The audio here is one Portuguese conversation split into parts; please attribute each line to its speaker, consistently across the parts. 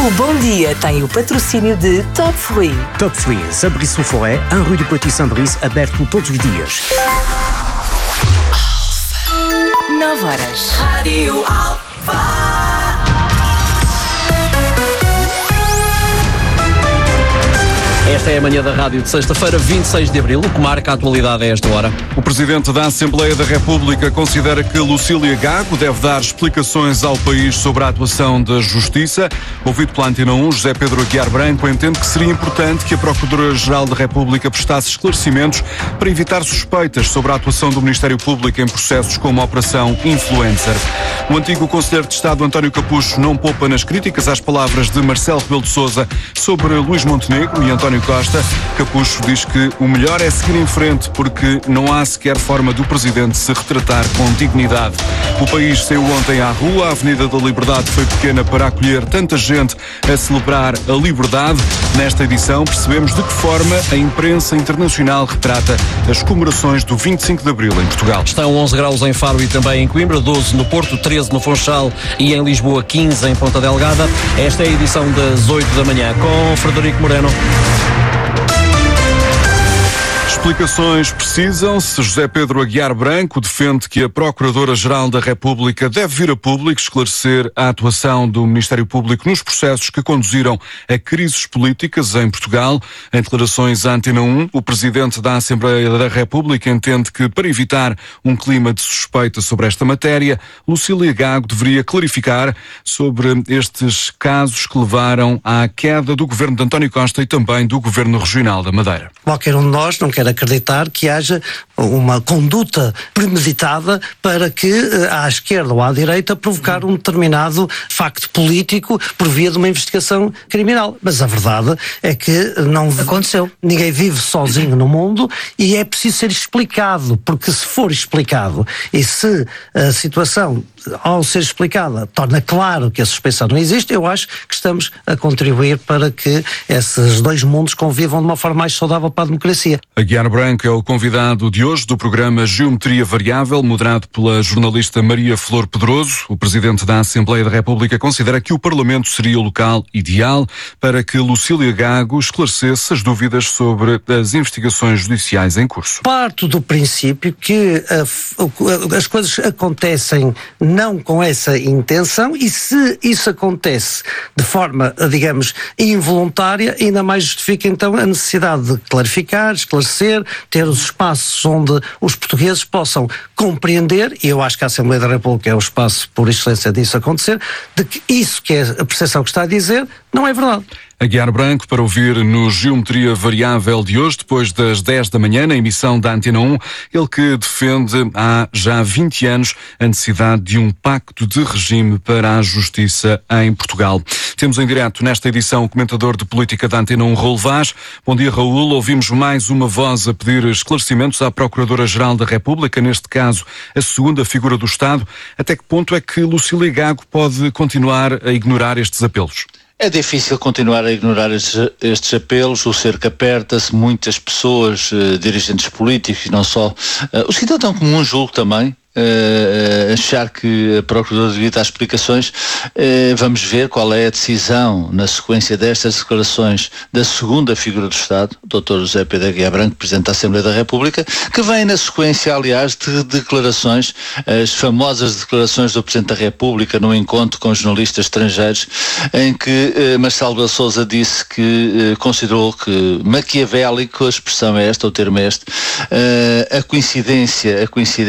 Speaker 1: O Bom Dia tem o patrocínio de Top Fruit.
Speaker 2: Top Fruit, Saint-Brice Forêt, 1 rue du Petit Saint-Brice, aberto todos os dias.
Speaker 1: 9 horas. Rádio Alfa.
Speaker 3: Esta é a manhã da rádio de sexta-feira, 26 de abril, o que marca a atualidade a esta hora.
Speaker 4: O Presidente da Assembleia da República considera que Lucília Gago deve dar explicações ao país sobre a atuação da Justiça. Ouvido pela Antena 1, José Pedro Aguiar Branco entende que seria importante que a Procuradora-Geral da República prestasse esclarecimentos para evitar suspeitas sobre a atuação do Ministério Público em processos como a Operação Influencer. O antigo Conselheiro de Estado António Capucho não poupa nas críticas às palavras de Marcelo Rebelo de Sousa sobre Luís Montenegro e António Costa. Capucho diz que o melhor é seguir em frente porque não há sequer forma do Presidente se retratar com dignidade. O país saiu ontem à rua, a Avenida da Liberdade foi pequena para acolher tanta gente a celebrar a liberdade. Nesta edição percebemos de que forma a imprensa internacional retrata as comemorações do 25 de Abril em Portugal.
Speaker 3: Estão 11 graus em Faro e também em Coimbra, 12 no Porto, 13 no Funchal e em Lisboa 15 em Ponta Delgada. Esta é a edição das 8 da manhã com Frederico Moreno.
Speaker 4: Explicações precisam-se. José Pedro Aguiar Branco defende que a Procuradora-Geral da República deve vir a público esclarecer a atuação do Ministério Público nos processos que conduziram a crises políticas em Portugal. Em declarações à Antena 1, o Presidente da Assembleia da República entende que, para evitar um clima de suspeita sobre esta matéria, Lucília Gago deveria clarificar sobre estes casos que levaram à queda do governo de António Costa e também do governo regional da Madeira.
Speaker 5: Qualquer um de nós não quer acreditar que haja uma conduta premeditada para que, à esquerda ou à direita, provocar um determinado facto político por via de uma investigação criminal. Mas a verdade é que não aconteceu. Ninguém vive sozinho no mundo e é preciso ser explicado, porque se for explicado e se a situação, ao ser explicada, torna claro que a suspeição não existe, eu acho que estamos a contribuir para que esses dois mundos convivam de uma forma mais saudável para a democracia.
Speaker 4: Aguiar Branco é o convidado de hoje do programa Geometria Variável, moderado pela jornalista Maria Flor Pedroso. O Presidente da Assembleia da República considera que o Parlamento seria o local ideal para que Lucília Gago esclarecesse as dúvidas sobre as investigações judiciais em curso.
Speaker 5: Parto do princípio que as coisas acontecem não com essa intenção e se isso acontece de forma, digamos, involuntária, ainda mais justifica então a necessidade de clarificar, esclarecer, ter os espaços onde os portugueses possam compreender, e eu acho que a Assembleia da República é o espaço por excelência disso acontecer, de que isso que é a percepção que está a dizer não é verdade.
Speaker 4: Aguiar Branco para ouvir no Geometria Variável de hoje, depois das 10 da manhã, na emissão da Antena 1, ele que defende há já 20 anos a necessidade de um pacto de regime para a justiça em Portugal. Temos em direto nesta edição o comentador de política da Antena 1, Raul Vaz. Bom dia, Raul. Ouvimos mais uma voz a pedir esclarecimentos à Procuradora-Geral da República, neste caso a segunda figura do Estado. Até que ponto é que Lucília Gago pode continuar a ignorar estes apelos?
Speaker 6: É difícil continuar a ignorar estes apelos, o cerco aperta-se, muitas pessoas, dirigentes políticos e não só, o cidadão comum julgo também, achar que a Procuradora devia dar explicações. Vamos ver qual é a decisão na sequência destas declarações da segunda figura do Estado, o Dr. José Pedro Aguiar Branco, Presidente da Assembleia da República, que vem na sequência, aliás, de declarações, as famosas declarações do Presidente da República no encontro com jornalistas estrangeiros, em que Marcelo Rebelo de Sousa disse que considerou que maquiavélico, a expressão é esta, o termo é este, a coincidência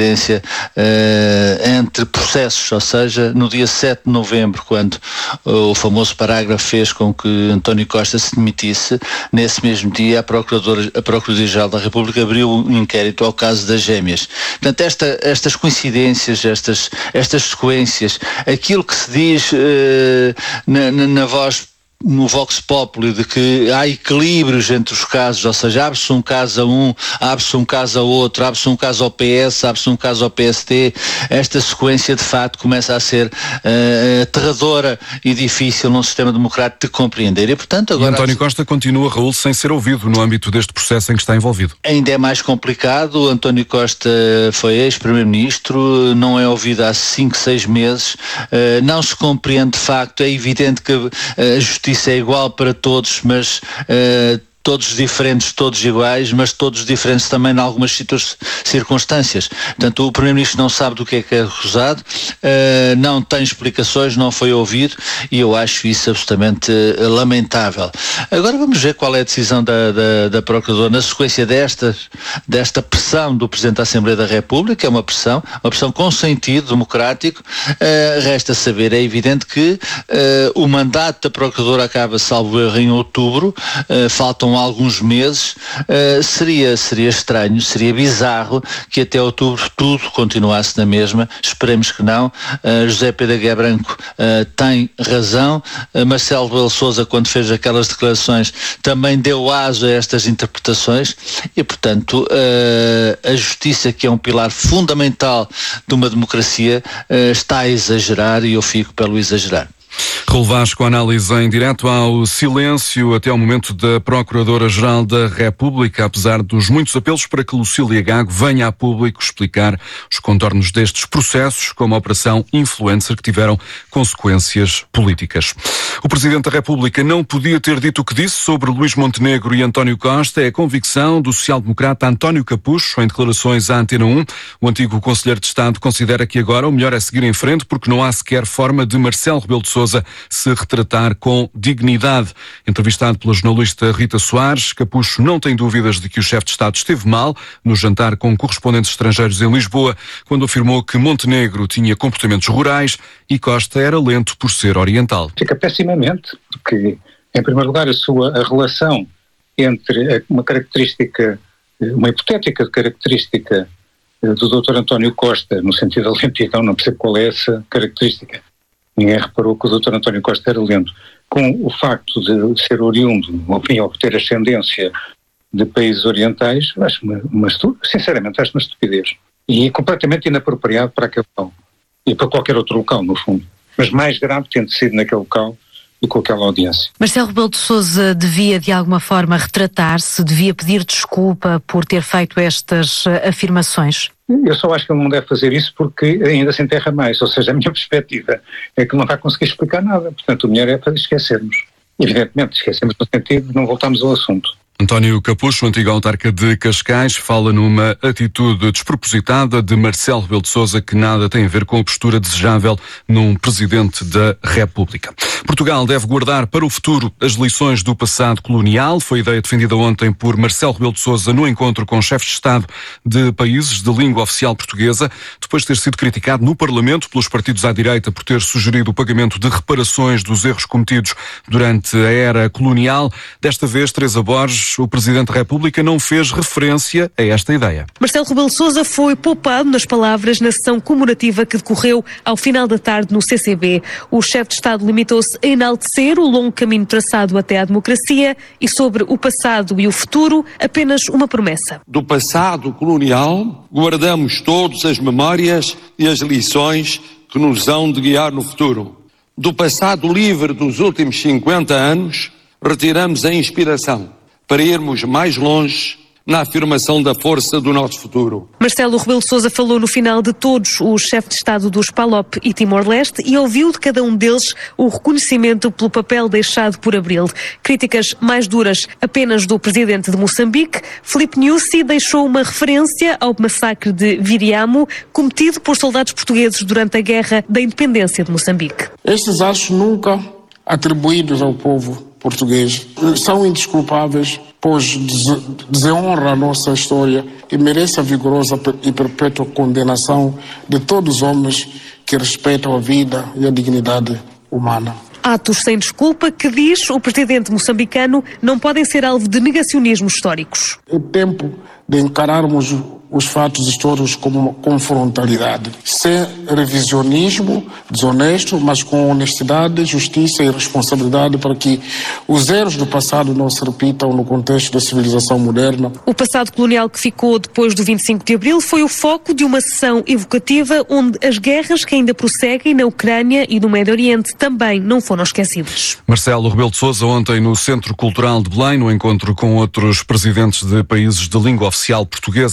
Speaker 6: entre processos, ou seja, no dia 7 de novembro, quando o famoso parágrafo fez com que António Costa se demitisse, nesse mesmo dia a Procuradoria-Geral da República abriu um inquérito ao caso das gêmeas. Portanto, estas coincidências, estas sequências, aquilo que se diz na voz, no Vox Populi, de que há equilíbrios entre os casos, ou seja, abre-se um caso a um, abre-se um caso a outro, abre-se um caso ao PS, abre-se um caso ao PST, esta sequência de facto começa a ser aterradora e difícil num sistema democrático de compreender. E, portanto, agora...
Speaker 4: António Costa continua, Raul, sem ser ouvido no âmbito deste processo em que está envolvido.
Speaker 6: Ainda é mais complicado. António Costa foi ex-primeiro-ministro, não é ouvido há 5, 6 meses, não se compreende de facto, é evidente que a justiça justiça é igual para todos, mas todos diferentes, todos iguais, mas todos diferentes também em algumas circunstâncias. Portanto, o Primeiro-Ministro não sabe do que é acusado, não tem explicações, não foi ouvido, e eu acho isso absolutamente lamentável. Agora vamos ver qual é a decisão da Procuradora na sequência desta pressão do Presidente da Assembleia da República. É uma pressão com sentido democrático. Resta saber, é evidente que o mandato da Procuradora acaba, salvo erro, em outubro, faltam alguns meses. Seria estranho, seria bizarro que até outubro tudo continuasse na mesma. Esperemos que não. José Pedro Aguiar Branco tem razão. Marcelo Rebelo de Sousa, quando fez aquelas declarações, também deu aso a estas interpretações e, portanto, a justiça, que é um pilar fundamental de uma democracia, está a exagerar, e eu fico pelo exagerar.
Speaker 4: Raul Vasco, análise em direto ao silêncio até ao momento da Procuradora-Geral da República, apesar dos muitos apelos para que Lucília Gago venha a público explicar os contornos destes processos, como a Operação Influencer, que tiveram consequências políticas. O Presidente da República não podia ter dito o que disse sobre Luís Montenegro e António Costa. É a convicção do social-democrata António Capucho, em declarações à Antena 1. O antigo Conselheiro de Estado considera que agora o melhor é seguir em frente, porque não há sequer forma de Marcelo Rebelo de Sousa se retratar com dignidade. Entrevistado pela jornalista Rita Soares, Capucho não tem dúvidas de que o chefe de Estado esteve mal no jantar com correspondentes estrangeiros em Lisboa, quando afirmou que Montenegro tinha comportamentos rurais e Costa era lento por ser oriental.
Speaker 7: Fica pessimamente, porque, em primeiro lugar, a relação entre uma hipotética característica do Dr. António Costa, no sentido da lentidão, não percebo qual é essa característica. Ninguém reparou que o Dr. António Costa era lento. Com o facto de ser oriundo, ou ter ascendência de países orientais, sinceramente acho uma estupidez. E completamente inapropriado para aquele local. E para qualquer outro local, no fundo. Mas mais grave tendo sido naquele local do que aquela audiência.
Speaker 8: Marcelo Rebelo de Sousa devia de alguma forma retratar-se, devia pedir desculpa por ter feito estas afirmações?
Speaker 7: Eu só acho que ele não deve fazer isso porque ainda se enterra mais, ou seja, a minha perspectiva é que não vai conseguir explicar nada, portanto o melhor é para esquecermos. Evidentemente, esquecemos no sentido de não voltarmos ao assunto.
Speaker 4: António Capucho, antigo autarca de Cascais, fala numa atitude despropositada de Marcelo Rebelo de Sousa que nada tem a ver com a postura desejável num Presidente da República. Portugal deve guardar para o futuro as lições do passado colonial. Foi a ideia defendida ontem por Marcelo Rebelo de Sousa no encontro com chefes de Estado de países de língua oficial portuguesa, depois de ter sido criticado no Parlamento pelos partidos à direita por ter sugerido o pagamento de reparações dos erros cometidos durante a era colonial. Desta vez, Teresa Borges, o Presidente da República, não fez referência a esta ideia.
Speaker 9: Marcelo Rebelo de Sousa foi poupado nas palavras na sessão comemorativa que decorreu ao final da tarde no CCB. O chefe de Estado limitou-se a enaltecer o longo caminho traçado até à democracia e sobre o passado e o futuro, apenas uma promessa.
Speaker 10: Do passado colonial, guardamos todas as memórias e as lições que nos hão de guiar no futuro. Do passado livre dos últimos 50 anos, retiramos a inspiração para irmos mais longe na afirmação da força do nosso futuro.
Speaker 9: Marcelo Rebelo de Sousa falou no final de todos os chefes de Estado dos PALOP e Timor-Leste e ouviu de cada um deles o reconhecimento pelo papel deixado por Abril. Críticas mais duras apenas do presidente de Moçambique. Filipe Nyusi deixou uma referência ao massacre de Viriamo cometido por soldados portugueses durante a Guerra da Independência de Moçambique.
Speaker 11: Estes atos nunca atribuídos ao povo português são indesculpáveis, pois desonra a nossa história e merece a vigorosa e perpétua condenação de todos os homens que respeitam a vida e a dignidade humana.
Speaker 9: Atos sem desculpa que, diz o presidente moçambicano, não podem ser alvo de negacionismos históricos.
Speaker 11: É tempo de encararmos os fatos históricos com frontalidade, sem revisionismo desonesto, mas com honestidade, justiça e responsabilidade para que os erros do passado não se repitam no contexto da civilização moderna.
Speaker 9: O passado colonial que ficou depois do 25 de Abril foi o foco de uma sessão evocativa onde as guerras que ainda prosseguem na Ucrânia e no Médio Oriente também não foram esquecidas.
Speaker 4: Marcelo Rebelo de Sousa ontem no Centro Cultural de Belém, no encontro com outros presidentes de países de língua oficial portuguesa.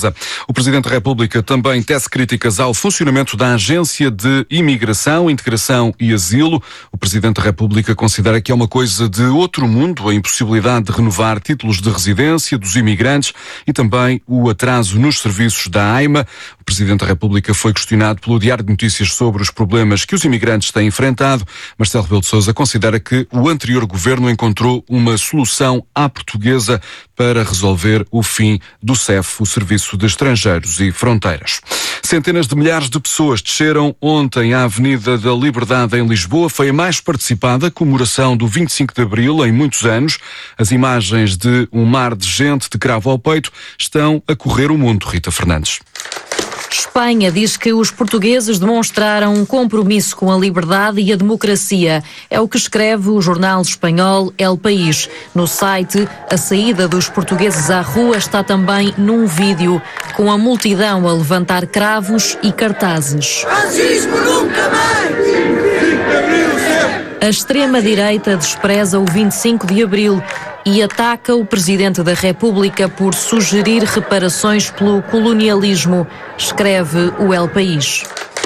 Speaker 4: O Presidente da República também tece críticas ao funcionamento da Agência de Imigração, Integração e Asilo. O Presidente da República considera que é uma coisa de outro mundo a impossibilidade de renovar títulos de residência dos imigrantes e também o atraso nos serviços da AIMA. O Presidente da República foi questionado pelo Diário de Notícias sobre os problemas que os imigrantes têm enfrentado. Marcelo Rebelo de Sousa considera que o anterior governo encontrou uma solução à portuguesa para resolver o fim do SEF, o Serviço de Estrangeiros e Fronteiras. Centenas de milhares de pessoas desceram ontem à Avenida da Liberdade em Lisboa. Foi a mais participada comemoração do 25 de Abril em muitos anos. As imagens de um mar de gente de cravo ao peito estão a correr o mundo. Rita Fernandes.
Speaker 12: Espanha diz que os portugueses demonstraram um compromisso com a liberdade e a democracia. É o que escreve o jornal espanhol El País. No site, a saída dos portugueses à rua está também num vídeo, com a multidão a levantar cravos e cartazes.
Speaker 13: Racismo nunca mais!
Speaker 12: A extrema-direita despreza o 25 de Abril e ataca o Presidente da República por sugerir reparações pelo colonialismo, escreve o El País.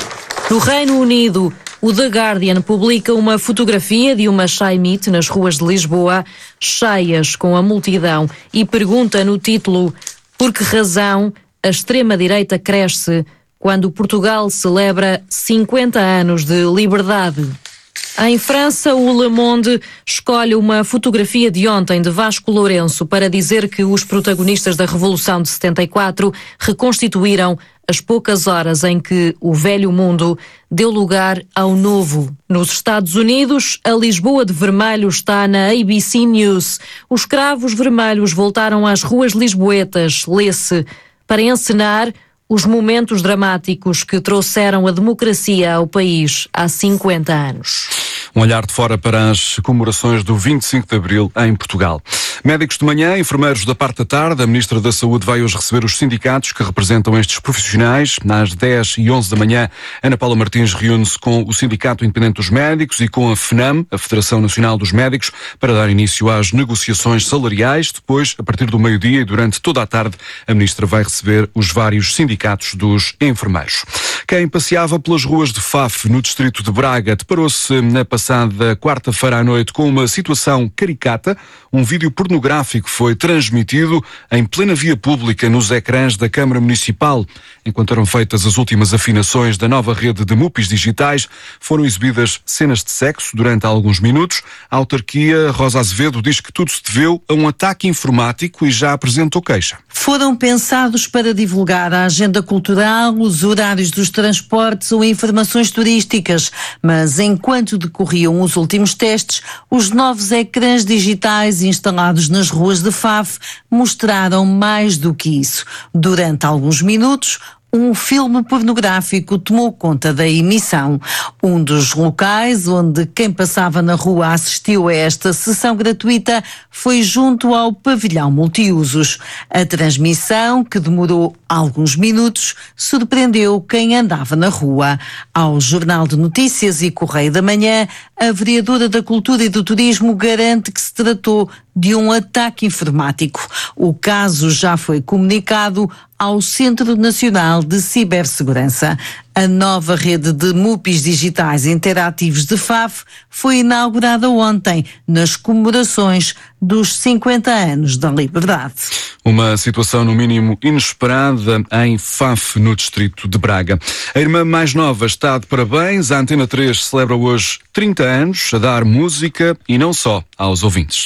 Speaker 12: No Reino Unido, o The Guardian publica uma fotografia de uma Shy Meet nas ruas de Lisboa, cheias com a multidão, e pergunta no título: por que razão a extrema-direita cresce quando Portugal celebra 50 anos de liberdade? Em França, o Le Monde escolhe uma fotografia de ontem de Vasco Lourenço para dizer que os protagonistas da Revolução de 74 reconstituíram as poucas horas em que o velho mundo deu lugar ao novo. Nos Estados Unidos, a Lisboa de vermelho está na ABC News. Os cravos vermelhos voltaram às ruas lisboetas, lê-se, para encenar os momentos dramáticos que trouxeram a democracia ao país há 50 anos.
Speaker 4: Um olhar de fora para as comemorações do 25 de Abril em Portugal. Médicos de manhã, enfermeiros da parte da tarde. A Ministra da Saúde vai hoje receber os sindicatos que representam estes profissionais. Às 10 e 11 da manhã, Ana Paula Martins reúne-se com o Sindicato Independente dos Médicos e com a FNAM, a Federação Nacional dos Médicos, para dar início às negociações salariais. Depois, a partir do meio-dia e durante toda a tarde, a Ministra vai receber os vários sindicatos dos enfermeiros. Quem passeava pelas ruas de Faf, no distrito de Braga, deparou-se na passada quarta-feira à noite com uma situação caricata. Um vídeo pornográfico foi transmitido em plena via pública nos ecrãs da Câmara Municipal. Enquanto eram feitas as últimas afinações da nova rede de MUPIs digitais, foram exibidas cenas de sexo durante alguns minutos. A autarquia, Rosa Azevedo, diz que tudo se deveu a um ataque informático e já apresentou queixa.
Speaker 14: Foram pensados para divulgar a agenda cultural, os horários dos transportes ou informações turísticas, mas enquanto decorriam os últimos testes, os novos ecrãs digitais instalados nas ruas de Faf mostraram mais do que isso. Durante alguns minutos, um filme pornográfico tomou conta da emissão. Um dos locais onde quem passava na rua assistiu a esta sessão gratuita foi junto ao pavilhão multiusos. A transmissão, que demorou alguns minutos, surpreendeu quem andava na rua. Ao Jornal de Notícias e Correio da Manhã, a vereadora da Cultura e do Turismo garante que se tratou de um ataque informático. O caso já foi comunicado ao Centro Nacional de Cibersegurança. A nova rede de MUPIs digitais interativos de Faf foi inaugurada ontem, nas comemorações dos 50 anos da liberdade.
Speaker 4: Uma situação, no mínimo, inesperada em Faf, no distrito de Braga. A irmã mais nova está de parabéns. A Antena 3 celebra hoje 30 anos a dar música e não só aos ouvintes.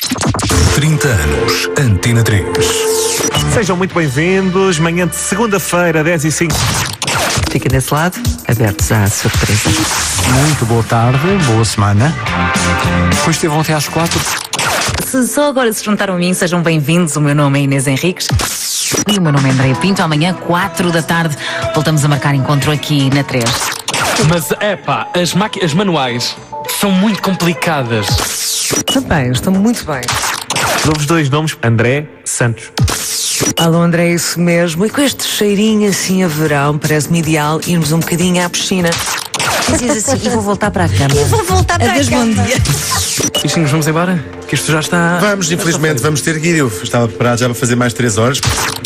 Speaker 15: 30 anos, Antena 3.
Speaker 16: Sejam muito bem-vindos. Manhã de segunda-feira, 10h05.
Speaker 17: Fica desse lado, abertos à surpresa.
Speaker 2: Muito boa tarde, boa semana.
Speaker 17: Depois esteve ontem às 4.
Speaker 18: Se só agora se juntaram a mim, sejam bem-vindos. O meu nome é Inês Henriques. E o meu nome é Andréia Pinto. Amanhã, 4 da tarde, voltamos a marcar encontro aqui na 3.
Speaker 19: Mas, as manuais são muito complicadas.
Speaker 17: Também, estão muito bem.
Speaker 16: Novos dois nomes, André Santos.
Speaker 17: Alô, André, é isso mesmo. E com este cheirinho assim a verão, parece-me ideal irmos um bocadinho à piscina.
Speaker 18: Diz assim, e vou voltar para a cama.
Speaker 17: E vou voltar para
Speaker 18: Adeus,
Speaker 17: a cama.
Speaker 18: bom dia.
Speaker 19: Bichinhos, vamos embora? Que isto já está...
Speaker 20: Vamos, infelizmente, vamos ter que ir. Eu estava preparado já para fazer mais 3 horas.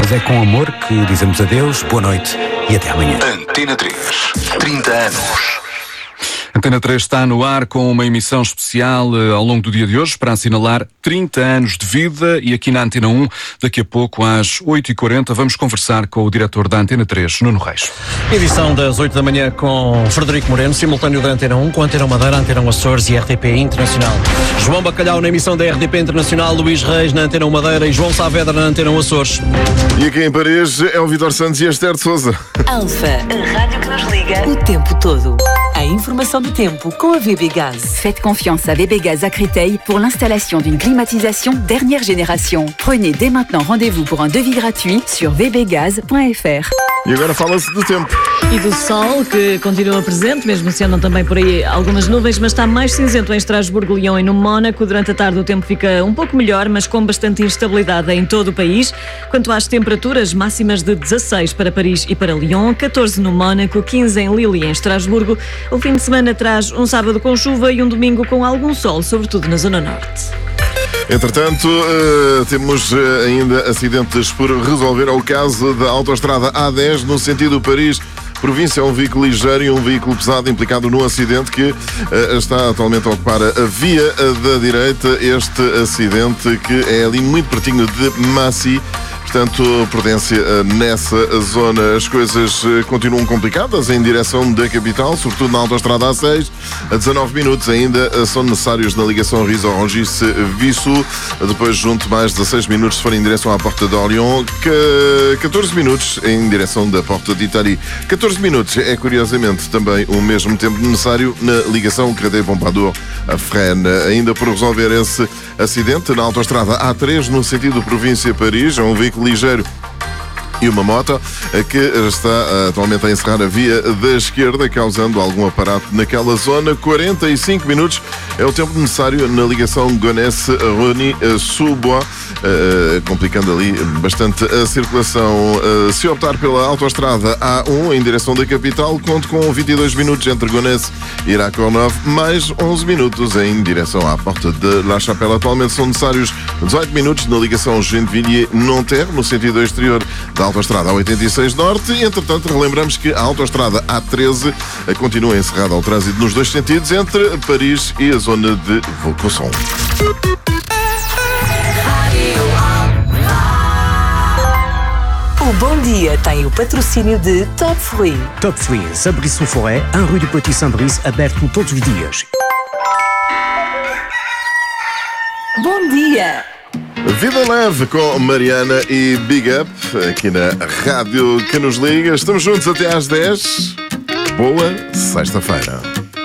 Speaker 2: mas é com amor que dizemos adeus, boa noite e até amanhã.
Speaker 15: Antena 3, 30 anos.
Speaker 4: Antena 3 está no ar com uma emissão especial ao longo do dia de hoje para assinalar 30 anos de vida, e aqui na Antena 1, daqui a pouco às 8h40, vamos conversar com o diretor da Antena 3, Nuno Reis.
Speaker 3: Edição das 8 da manhã com Frederico Moreno, simultâneo da Antena 1, com Antena Madeira, Antena Açores e RTP Internacional. João Bacalhau na emissão da RTP Internacional, Luís Reis na Antena Madeira e João Saavedra na Antena Açores.
Speaker 20: E aqui em Paris é o Vítor Santos e a Esther de Sousa.
Speaker 1: Alfa, a rádio que nos liga o tempo todo. A informação do tempo com a VB Gaz.
Speaker 21: Faites confiance à VB Gaz à Créteil pour l'installation d'une climatisation dernière génération. Prenez dès maintenant rendez-vous pour un devis gratuit sur vbgaz.fr.
Speaker 20: E agora fala-se do tempo.
Speaker 22: E do sol, que continua presente, mesmo se andam também por aí algumas nuvens, mas está mais cinzento em Estrasburgo, Lyon e no Mónaco. Durante a tarde o tempo fica um pouco melhor, mas com bastante instabilidade em todo o país. Quanto às temperaturas, máximas de 16 para Paris e para Lyon, 14 no Mónaco, 15 em Lille e em Estrasburgo. O fim de semana traz um sábado com chuva e um domingo com algum sol, sobretudo na zona norte.
Speaker 20: Entretanto, temos ainda acidentes por resolver. É o caso da autoestrada A10 no sentido Paris província. Um veículo ligeiro e um veículo pesado implicado no acidente que está atualmente a ocupar a via da direita. Este acidente que é ali muito pertinho de Massy. Portanto, prudência nessa zona. As coisas continuam complicadas em direção da capital, sobretudo na autoestrada A6. A 19 minutos ainda são necessários na ligação Rizorangis-Vissou. Depois, junto mais 16 minutos se for em direção à Porta d'Orléans. 14 minutos em direção da Porta d'Italie. 14 minutos é, curiosamente, também o mesmo tempo necessário na ligação Créteil-Pompadour-Fresnes. Ainda por resolver esse acidente na autoestrada A3 no sentido província-Paris. É um veículo ligeiro e uma moto que está atualmente a encerrar a via da esquerda, causando algum aparato naquela zona. 45 minutos é o tempo necessário na ligação Gonesse-Rony-Sous-Bois, complicando ali bastante a circulação. Se optar pela autoestrada A1 em direção da capital, conto com 22 minutos entre Gonesse e Iracourneuve, mais 11 minutos em direção à Porta de La Chapelle. Atualmente são necessários 18 minutos na ligação Gennevilliers-Nanterre, no sentido exterior da autoestrada A86 Norte. E, entretanto, relembramos que a autoestrada A13 continua encerrada ao trânsito nos dois sentidos, entre Paris e a zona de Vaucluse.
Speaker 1: O Bom Dia tem o patrocínio de Top Fruit.
Speaker 2: Top Fruit, Saint-Brice-Sous-Forêt, 1 rue du Petit Saint-Brice, aberto todos os dias.
Speaker 1: Bom dia!
Speaker 20: Vida Leve com Mariana e Big Up, aqui na rádio que nos liga. Estamos juntos até às 10. Boa sexta-feira.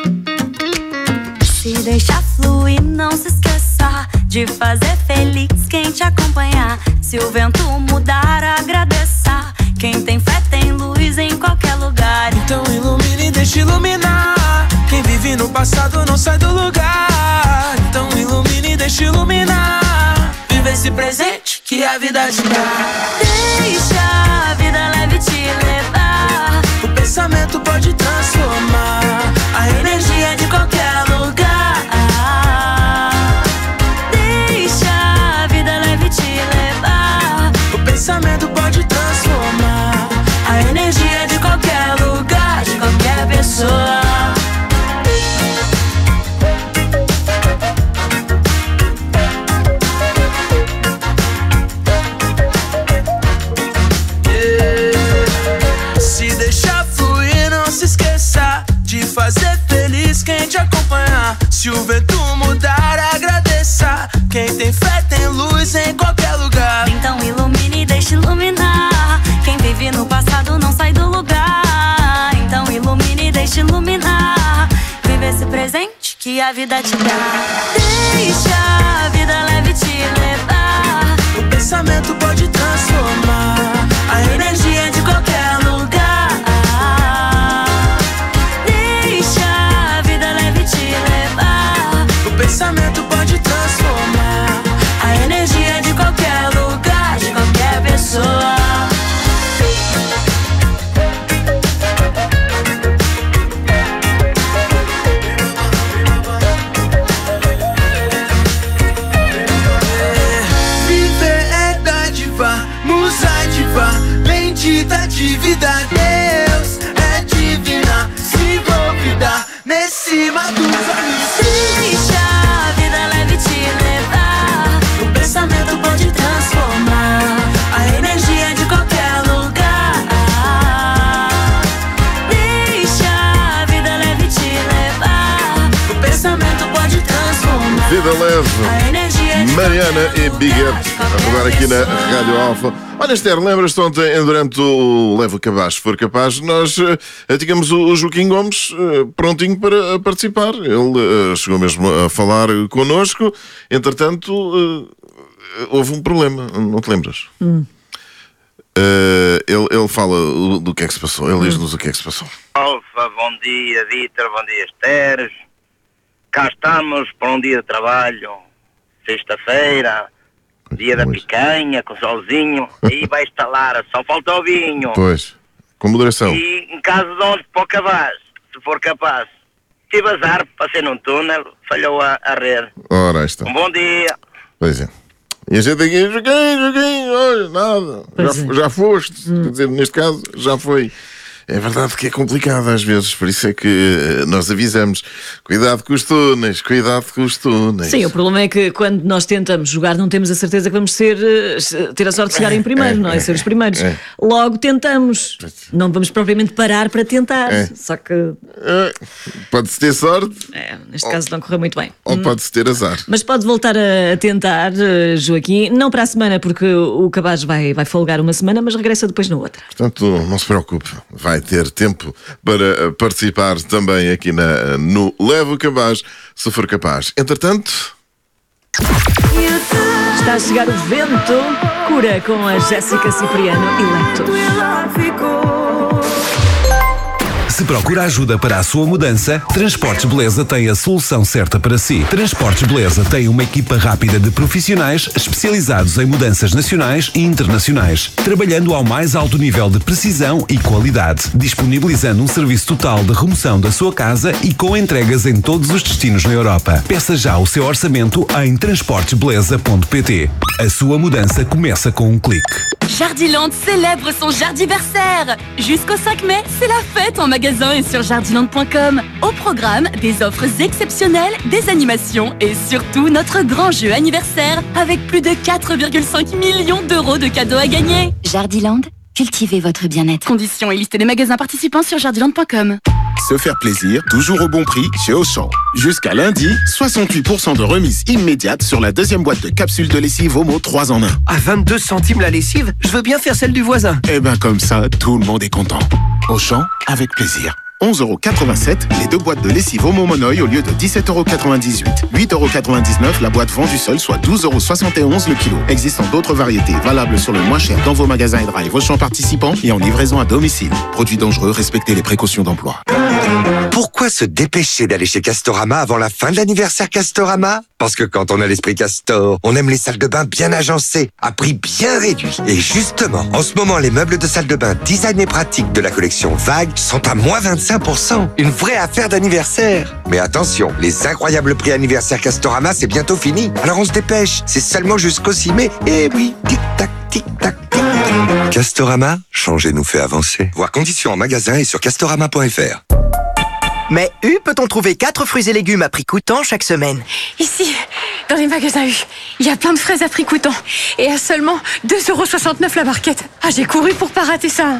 Speaker 23: Se deixar fluir, não se esqueça de fazer feliz quem te acompanhar. Se o vento mudar, agradeça. Quem tem fé tem luz em qualquer lugar.
Speaker 24: Então ilumine e deixe iluminar. Quem vive no passado não sai do lugar. Então ilumine e deixe iluminar. Vive esse presente que a vida te dá.
Speaker 23: Deixa a vida leve te levar.
Speaker 24: O pensamento pode transformar a energia de qualquer lugar.
Speaker 23: Deixa a vida leve te levar.
Speaker 24: O pensamento pode transformar a energia de qualquer lugar, de qualquer pessoa. Fazer feliz quem te acompanhar. Se o vento mudar, agradeça. Quem tem fé tem luz em qualquer lugar.
Speaker 23: Então ilumine e deixe iluminar. Quem vive no passado não sai do lugar. Então ilumine e deixe iluminar. Vive esse presente que a vida te dá. Deixa a vida leve te levar.
Speaker 24: O pensamento pode transformar a energia de qualquer lugar. O pensamento pode transformar a energia de qualquer lugar, de qualquer pessoa. Viver é dar de pensamento pode transformar.
Speaker 20: Vida leve, Mariana e Biguete a rodar aqui na Rádio Alfa. Olha, Esther, lembras-te ontem, durante o Leva Cabaz, se for capaz, nós tínhamos o Joaquim Gomes prontinho para participar. Ele chegou mesmo a falar connosco. Entretanto, houve um problema, não te lembras? Ele fala do que é que se passou. Ele diz-nos o que é que se passou.
Speaker 5: Alfa, bom dia, Vítor, bom dia, Esther. Cá estamos para um dia de trabalho, sexta-feira, dia da picanha, com solzinho, aí vai instalar, só falta o vinho.
Speaker 20: Pois, com moderação.
Speaker 5: E em caso de onde para o cabaz, se for capaz. Tive azar, passei num túnel, falhou a rede.
Speaker 20: Ora, aí está.
Speaker 5: Um bom dia.
Speaker 20: Pois é. E a gente aqui, Joaquim, olha, nada. Já foste. Quer dizer, neste caso, já foi. É verdade que é complicado às vezes, por isso é que nós avisamos. Cuidado com os túneis, cuidado com os túneis.
Speaker 22: Sim, o problema é que quando nós tentamos jogar não temos a certeza que vamos ter a sorte de chegar em primeiro, não é? Ser os primeiros. Logo tentamos. Não vamos propriamente parar para tentar. Só que...
Speaker 20: Pode-se ter sorte.
Speaker 22: Neste caso não correu muito bem.
Speaker 20: Ou pode-se ter azar.
Speaker 22: Mas pode voltar a tentar, Joaquim. Não para a semana, porque o Cabaz vai folgar uma semana, mas regressa depois na outra.
Speaker 20: Portanto, não se preocupe. Vai ter tempo para participar também aqui no Leva o Cabaz, se for capaz. Entretanto...
Speaker 22: Está a chegar o vento. Cura com a Jéssica Cipriano e Lectos.
Speaker 6: Se procura ajuda para a sua mudança, Transportes Beleza tem a solução certa para si. Transportes Beleza tem uma equipa rápida de profissionais especializados em mudanças nacionais e internacionais, trabalhando ao mais alto nível de precisão e qualidade, disponibilizando um serviço total de remoção da sua casa e com entregas em todos os destinos na Europa. Peça já o seu orçamento em transportesbeleza.pt. A sua mudança começa com um clique.
Speaker 7: Jardiland célèbre son Jardiversaire. Jusqu'au 5 mai, c'est la fête en magasin et sur jardiland.com. Au programme, des offres exceptionnelles, des animations et surtout notre grand jeu anniversaire avec plus de 4,5 millions d'euros de cadeaux à gagner.
Speaker 8: Jardiland, cultivez votre bien-être.
Speaker 7: Conditions et liste des magasins participants sur jardiland.com.
Speaker 25: Se faire plaisir, toujours au bon prix chez Auchan. Jusqu'à lundi, 68% de remise immédiate sur la deuxième boîte de capsules de lessive Omo 3 en 1.
Speaker 26: À 22 centimes la lessive, je veux bien faire celle du voisin.
Speaker 25: Eh ben comme ça, tout le monde est content. Auchan, avec plaisir. 11,87€ les deux boîtes de lessive Omo Monoï au lieu de 17,98€. 8,99€ la boîte vendue seule, soit 12,71€ le kilo. Existant d'autres variétés valables sur le moins cher dans vos magasins et drive Auchan participants et en livraison à domicile. Produits dangereux, respectez les précautions d'emploi.
Speaker 27: Pourquoi se dépêcher d'aller chez Castorama avant la fin de l'anniversaire Castorama? Parce que quand on a l'esprit Castor, on aime les salles de bain bien agencées, à prix bien réduit. Et justement, en ce moment, les meubles de salle de bain design et pratique de la collection Vague sont à moins 25%. Une vraie affaire d'anniversaire. Mais attention, les incroyables prix anniversaire Castorama, c'est bientôt fini. Alors on se dépêche, c'est seulement jusqu'au 6 mai. Et oui, tic-tac, tic-tac, tic-tac. Castorama, changer nous fait avancer. Voir conditions en magasin et sur castorama.fr.
Speaker 28: Mais U peut-on trouver 4 fruits et légumes à prix coûtant chaque semaine?
Speaker 29: Ici, dans les magasins U, il y a plein de fraises à prix coûtant. Et à seulement 2,69€ la barquette. Ah, j'ai couru pour pas rater ça.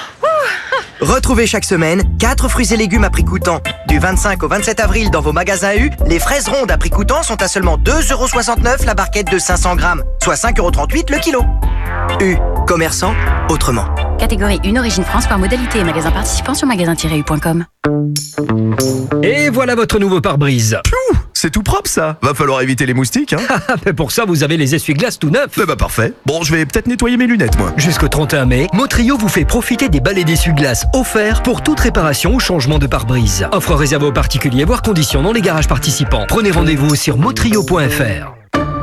Speaker 28: Retrouvez chaque semaine 4 fruits et légumes à prix coûtant. Du 25 au 27 avril dans vos magasins U, les fraises rondes à prix coûtant sont à seulement 2,69€ la barquette de 500 grammes, soit 5,38€ le kilo. U, commerçant autrement.
Speaker 8: Catégorie 1, origine France par modalité et magasin participant sur magasin-u.com.
Speaker 30: Et voilà votre nouveau pare-brise.
Speaker 31: C'est tout propre ça. Va falloir éviter les moustiques, hein.
Speaker 30: Mais pour ça, vous avez les essuie-glaces tout neufs.
Speaker 31: Bah parfait. Bon, je vais peut-être nettoyer mes lunettes, moi.
Speaker 30: Jusqu'au 31 mai, Motrio vous fait profiter des balais d'essuie-glaces offerts pour toute réparation ou changement de pare-brise. Offre réservée aux particuliers, voire conditions dans les garages participants. Prenez rendez-vous sur motrio.fr.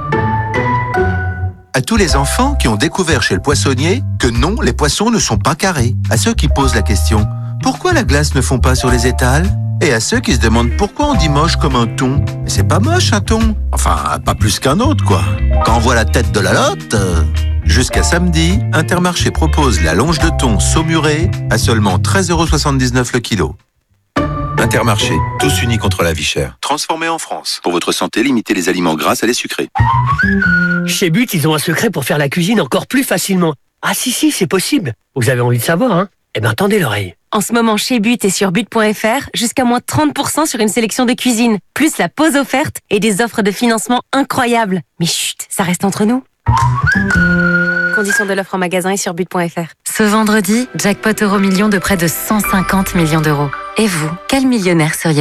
Speaker 32: À tous les enfants qui ont découvert chez le poissonnier que non, les poissons ne sont pas carrés. À ceux qui posent la question « Pourquoi la glace ne fond pas sur les étals ?» Et à ceux qui se demandent pourquoi on dit moche comme un thon. Mais c'est pas moche un thon. Enfin, pas plus qu'un autre, quoi. Quand on voit la tête de la lotte... Jusqu'à samedi, Intermarché propose la longe de thon saumurée à seulement 13,79€ le kilo. Intermarché, tous unis contre la vie chère.
Speaker 33: Transformé en France. Pour votre santé, limitez les aliments gras à les sucrés.
Speaker 26: Chez But, ils ont un secret pour faire la cuisine encore plus facilement. Ah si, c'est possible. Vous avez envie de savoir, hein? Eh ben, tendez l'oreille.
Speaker 3: En ce moment, chez But et sur But.fr, jusqu'à moins 30% sur une sélection de cuisine, plus la pause offerte et des offres de financement incroyables. Mais chut, ça reste entre nous. Conditions de l'offre en magasin et sur But.fr.
Speaker 4: Ce vendredi, jackpot euro-million de près de 150 millions d'euros. Et vous, quel millionnaire seriez-vous ?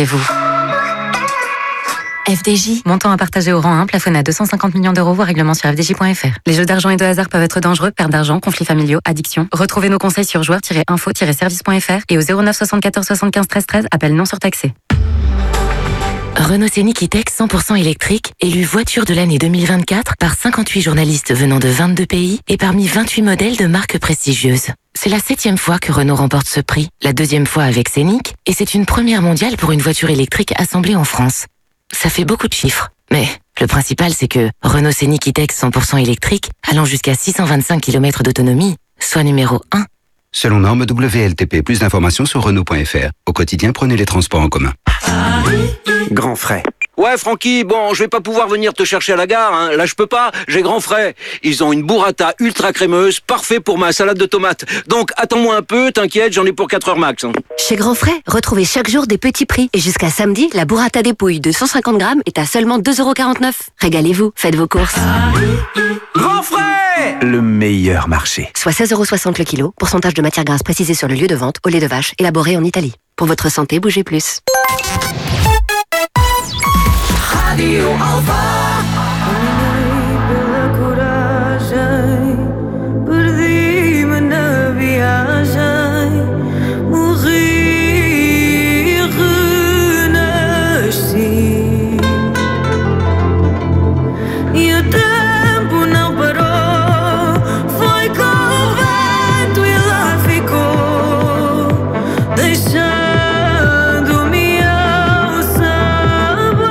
Speaker 4: FDJ. Montant à partager au rang 1, plafonné à 250 millions d'euros, voire règlement sur FDJ.fr. Les jeux d'argent et de hasard peuvent être dangereux, perte d'argent, conflits familiaux, addiction. Retrouvez nos conseils sur joueurs-info-service.fr et au 09 74 75 13 13, appel non surtaxé.
Speaker 9: Renault Scénic E-Tech 100% électrique, élu voiture de l'année 2024 par 58 journalistes venant de 22 pays et parmi 28 modèles de marques prestigieuses. C'est la 7e fois que Renault remporte ce prix, la 2e fois avec Scénic, et c'est une première mondiale pour une voiture électrique assemblée en France. Ça fait beaucoup de chiffres, mais le principal c'est que Renault Scénic E-Tech 100% électrique, allant jusqu'à 625 km d'autonomie, soit numéro 1.
Speaker 10: Selon norme WLTP, plus d'informations sur Renault.fr. Au quotidien, prenez les transports en commun.
Speaker 11: Grand frais. Ouais, Francky, bon, je vais pas pouvoir venir te chercher à la gare, hein. Là, je peux pas, j'ai grand frais. Ils ont une burrata ultra crémeuse, parfait pour ma salade de tomates. Donc, attends-moi un peu, t'inquiète, j'en ai pour 4 heures max. Hein.
Speaker 12: Chez Grand Frais, retrouvez chaque jour des petits prix. Et jusqu'à samedi, la burrata dépouille de 150 grammes est à seulement 2,49 €. Régalez-vous, faites vos courses.
Speaker 11: Grand Frais, le meilleur marché.
Speaker 12: Soit 16,60 € le kilo, pourcentage de matière grasse précisé sur le lieu de vente, au lait de vache, élaboré en Italie. Pour votre santé, bougez plus.
Speaker 23: Radio Alva. Pela coragem, perdi-me na viagem, morri, renasci. E o tempo não parou, foi com o vento e lá ficou, deixando-me ao sabor.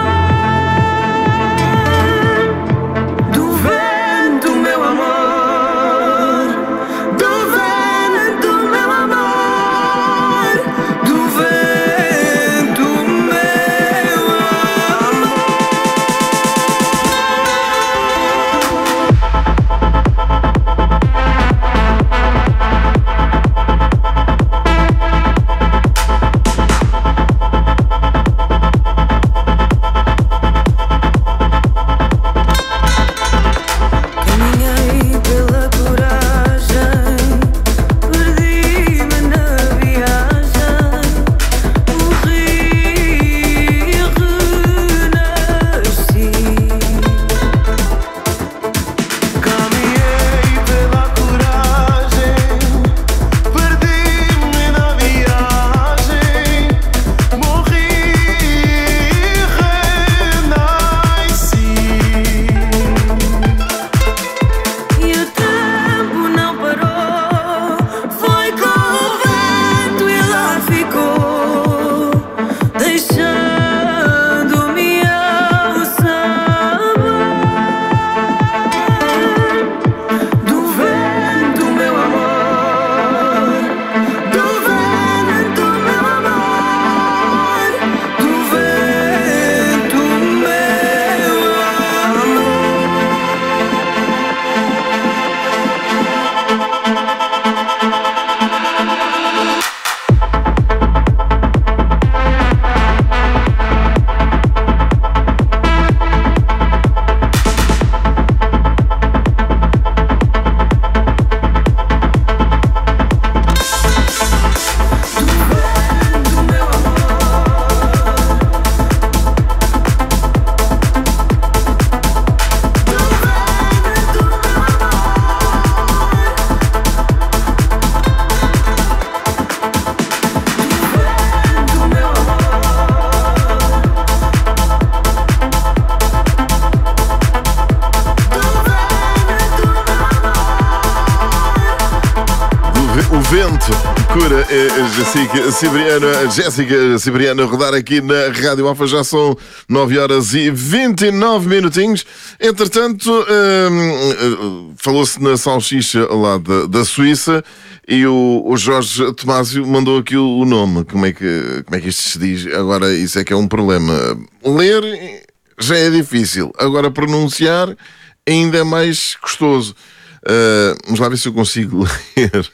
Speaker 20: Vento cura Jéssica Cipriano a rodar aqui na Rádio Alfa. Já são 9h29 minutinhos. Entretanto, falou-se na salsicha lá da Suíça e o Jorge Tomásio mandou aqui o nome. Como é que isto se diz? Agora, isso é que é um problema. Ler já é difícil. Agora, pronunciar ainda é mais custoso. Vamos lá ver se eu consigo ler.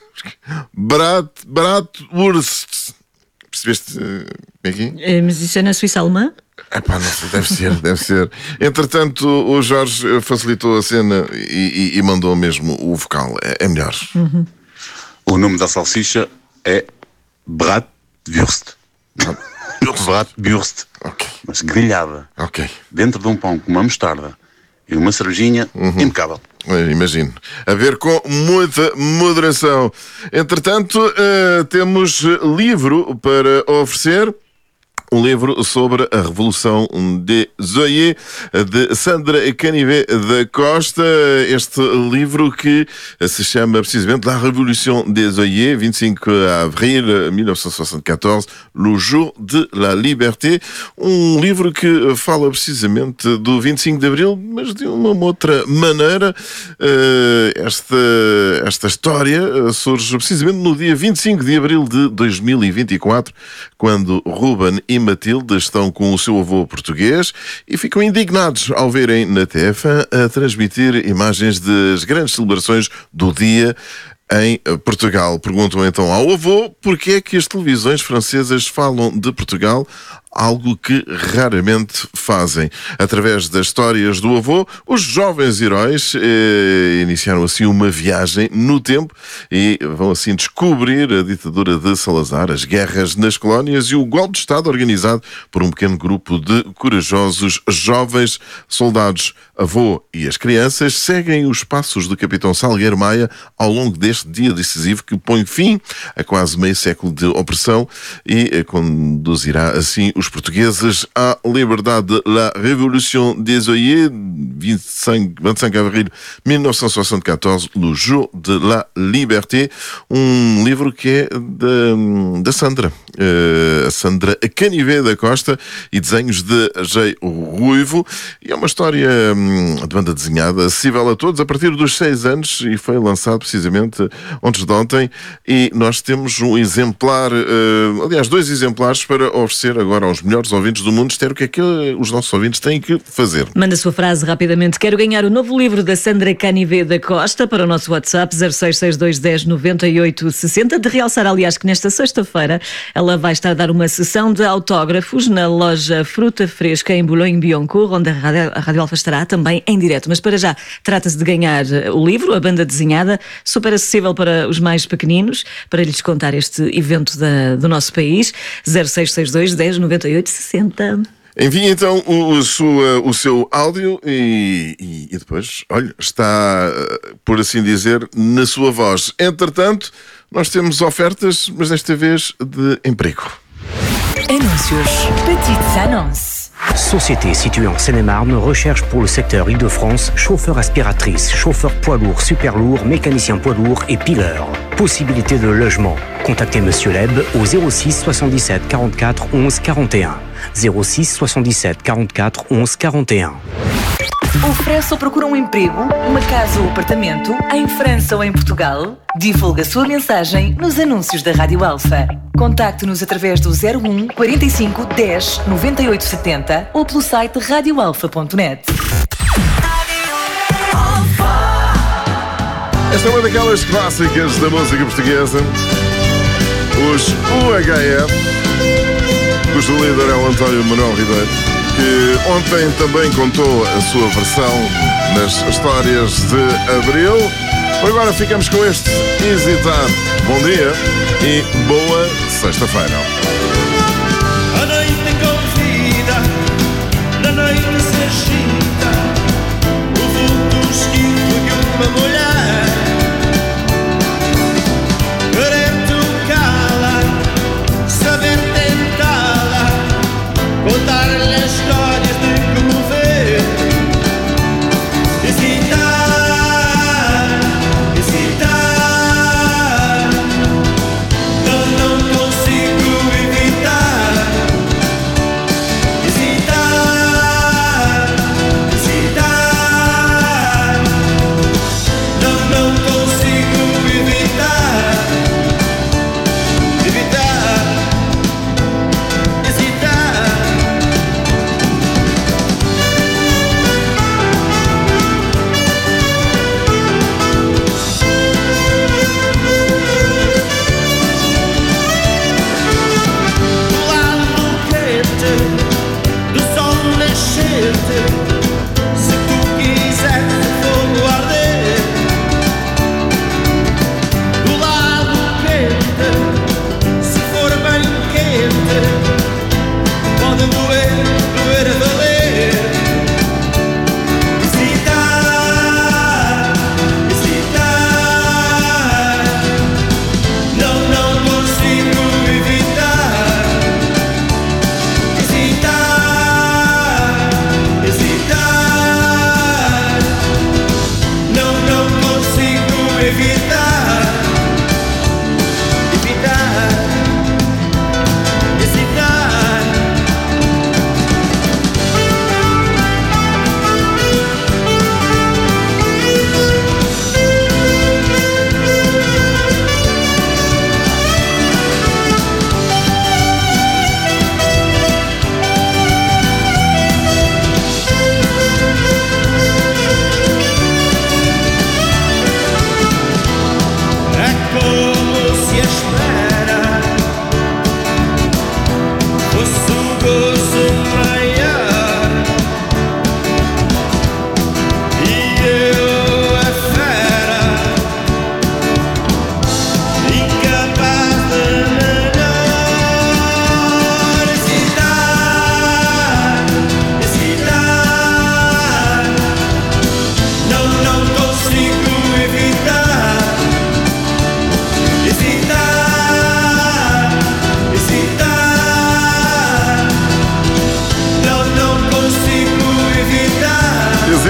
Speaker 20: Bratwurst. Percebeste? Aqui?
Speaker 1: Mas isso é na Suíça alemã?
Speaker 20: Epá, não sei, deve ser. Entretanto, o Jorge facilitou a cena e mandou mesmo o vocal. É melhor.
Speaker 1: Uhum.
Speaker 2: O nome da salsicha é Bratwurst. Bratwurst.
Speaker 20: Okay.
Speaker 2: Mas grelhada.
Speaker 20: Ok.
Speaker 2: Dentro de um pão com uma mostarda e uma cervejinha impecável.
Speaker 20: Imagino. A ver com muita moderação. Entretanto, temos livro para oferecer. Um livro sobre a Revolução des Oeillets, de Sandra Canivet da Costa. Este livro que se chama precisamente La Révolution des Oeillets, 25 avril 1974, le jour de la liberté. Um livro que fala precisamente do 25 de abril, mas de uma outra maneira. Esta história surge precisamente no dia 25 de abril de 2024, quando Ruben e Matilde estão com o seu avô português e ficam indignados ao verem na TF1 a transmitir imagens das grandes celebrações do dia em Portugal. Perguntam então ao avô porque é que as televisões francesas falam de Portugal, algo que raramente fazem. Através das histórias do avô, os jovens heróis iniciaram assim uma viagem no tempo e vão assim descobrir a ditadura de Salazar, as guerras nas colónias e o golpe de Estado organizado por um pequeno grupo de corajosos jovens soldados. Avô e as crianças seguem os passos do capitão Salgueiro Maia ao longo deste dia decisivo que põe fim a quase meio século de opressão e conduzirá assim os portugueses à liberdade. La Révolution des Oeillets, 25 avril 1974, le jour de la liberté. Um livro que é da Sandra. A Sandra Canivet da Costa e desenhos de Jay Ruivo. E é uma história de banda desenhada, acessível a todos a partir dos 6 anos e foi lançado precisamente antes de ontem. E nós temos um exemplar, aliás, 2 exemplares para oferecer agora aos melhores ouvintes do mundo. Isto o que é que os nossos ouvintes têm que fazer.
Speaker 1: Manda a sua frase rapidamente. Quero ganhar o novo livro da Sandra Canivet da Costa para o nosso WhatsApp 0662 10 98 60. De realçar, aliás, que nesta sexta-feira ela vai estar a dar uma sessão de autógrafos na loja Fruta Fresca em Boulogne-Billancourt, onde a Rádio Alfa estará também em direto. Mas para já, trata-se de ganhar o livro, a banda desenhada, super acessível para os mais pequeninos, para lhes contar este evento do nosso país. 0662 10 98 60.
Speaker 20: Envie então o seu áudio e depois, olha, está, por assim dizer, na sua voz. Entretanto, nós temos ofertas, mas desta vez de emprego.
Speaker 5: Anúncios. Petites annonces. Société située en Seine-et-Marne recherche pour le secteur Île-de-France chauffeur aspiratrice, chauffeur poids lourd, super lourd, mécanicien poids lourd et pileur. Possibilité de logement. Contactez Monsieur Leb au 06 77 44 11 41. 06 77 44 11 41. Oferece ou procura um emprego, uma casa ou apartamento, em França ou em Portugal? Divulga a sua mensagem nos anúncios da Rádio Alfa. Contacte-nos através do 01 45 10 98 70 ou pelo site radioalfa.net.
Speaker 20: Esta é uma daquelas clássicas da música portuguesa, os UHF, cujo líder é o António Manuel Ribeiro, que ontem também contou a sua versão nas histórias de Abril. Agora ficamos com este Hesitar. Bom dia e boa sexta-feira.
Speaker 13: A noite convida, na noite se agita, o vulto esquivo de uma mulher. Querer tocá-la, saber tentá-la, contar-lhe as histórias de comover. Hesitar, hesitar, não consigo evitar.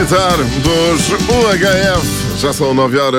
Speaker 20: Militar dos UHF. Já são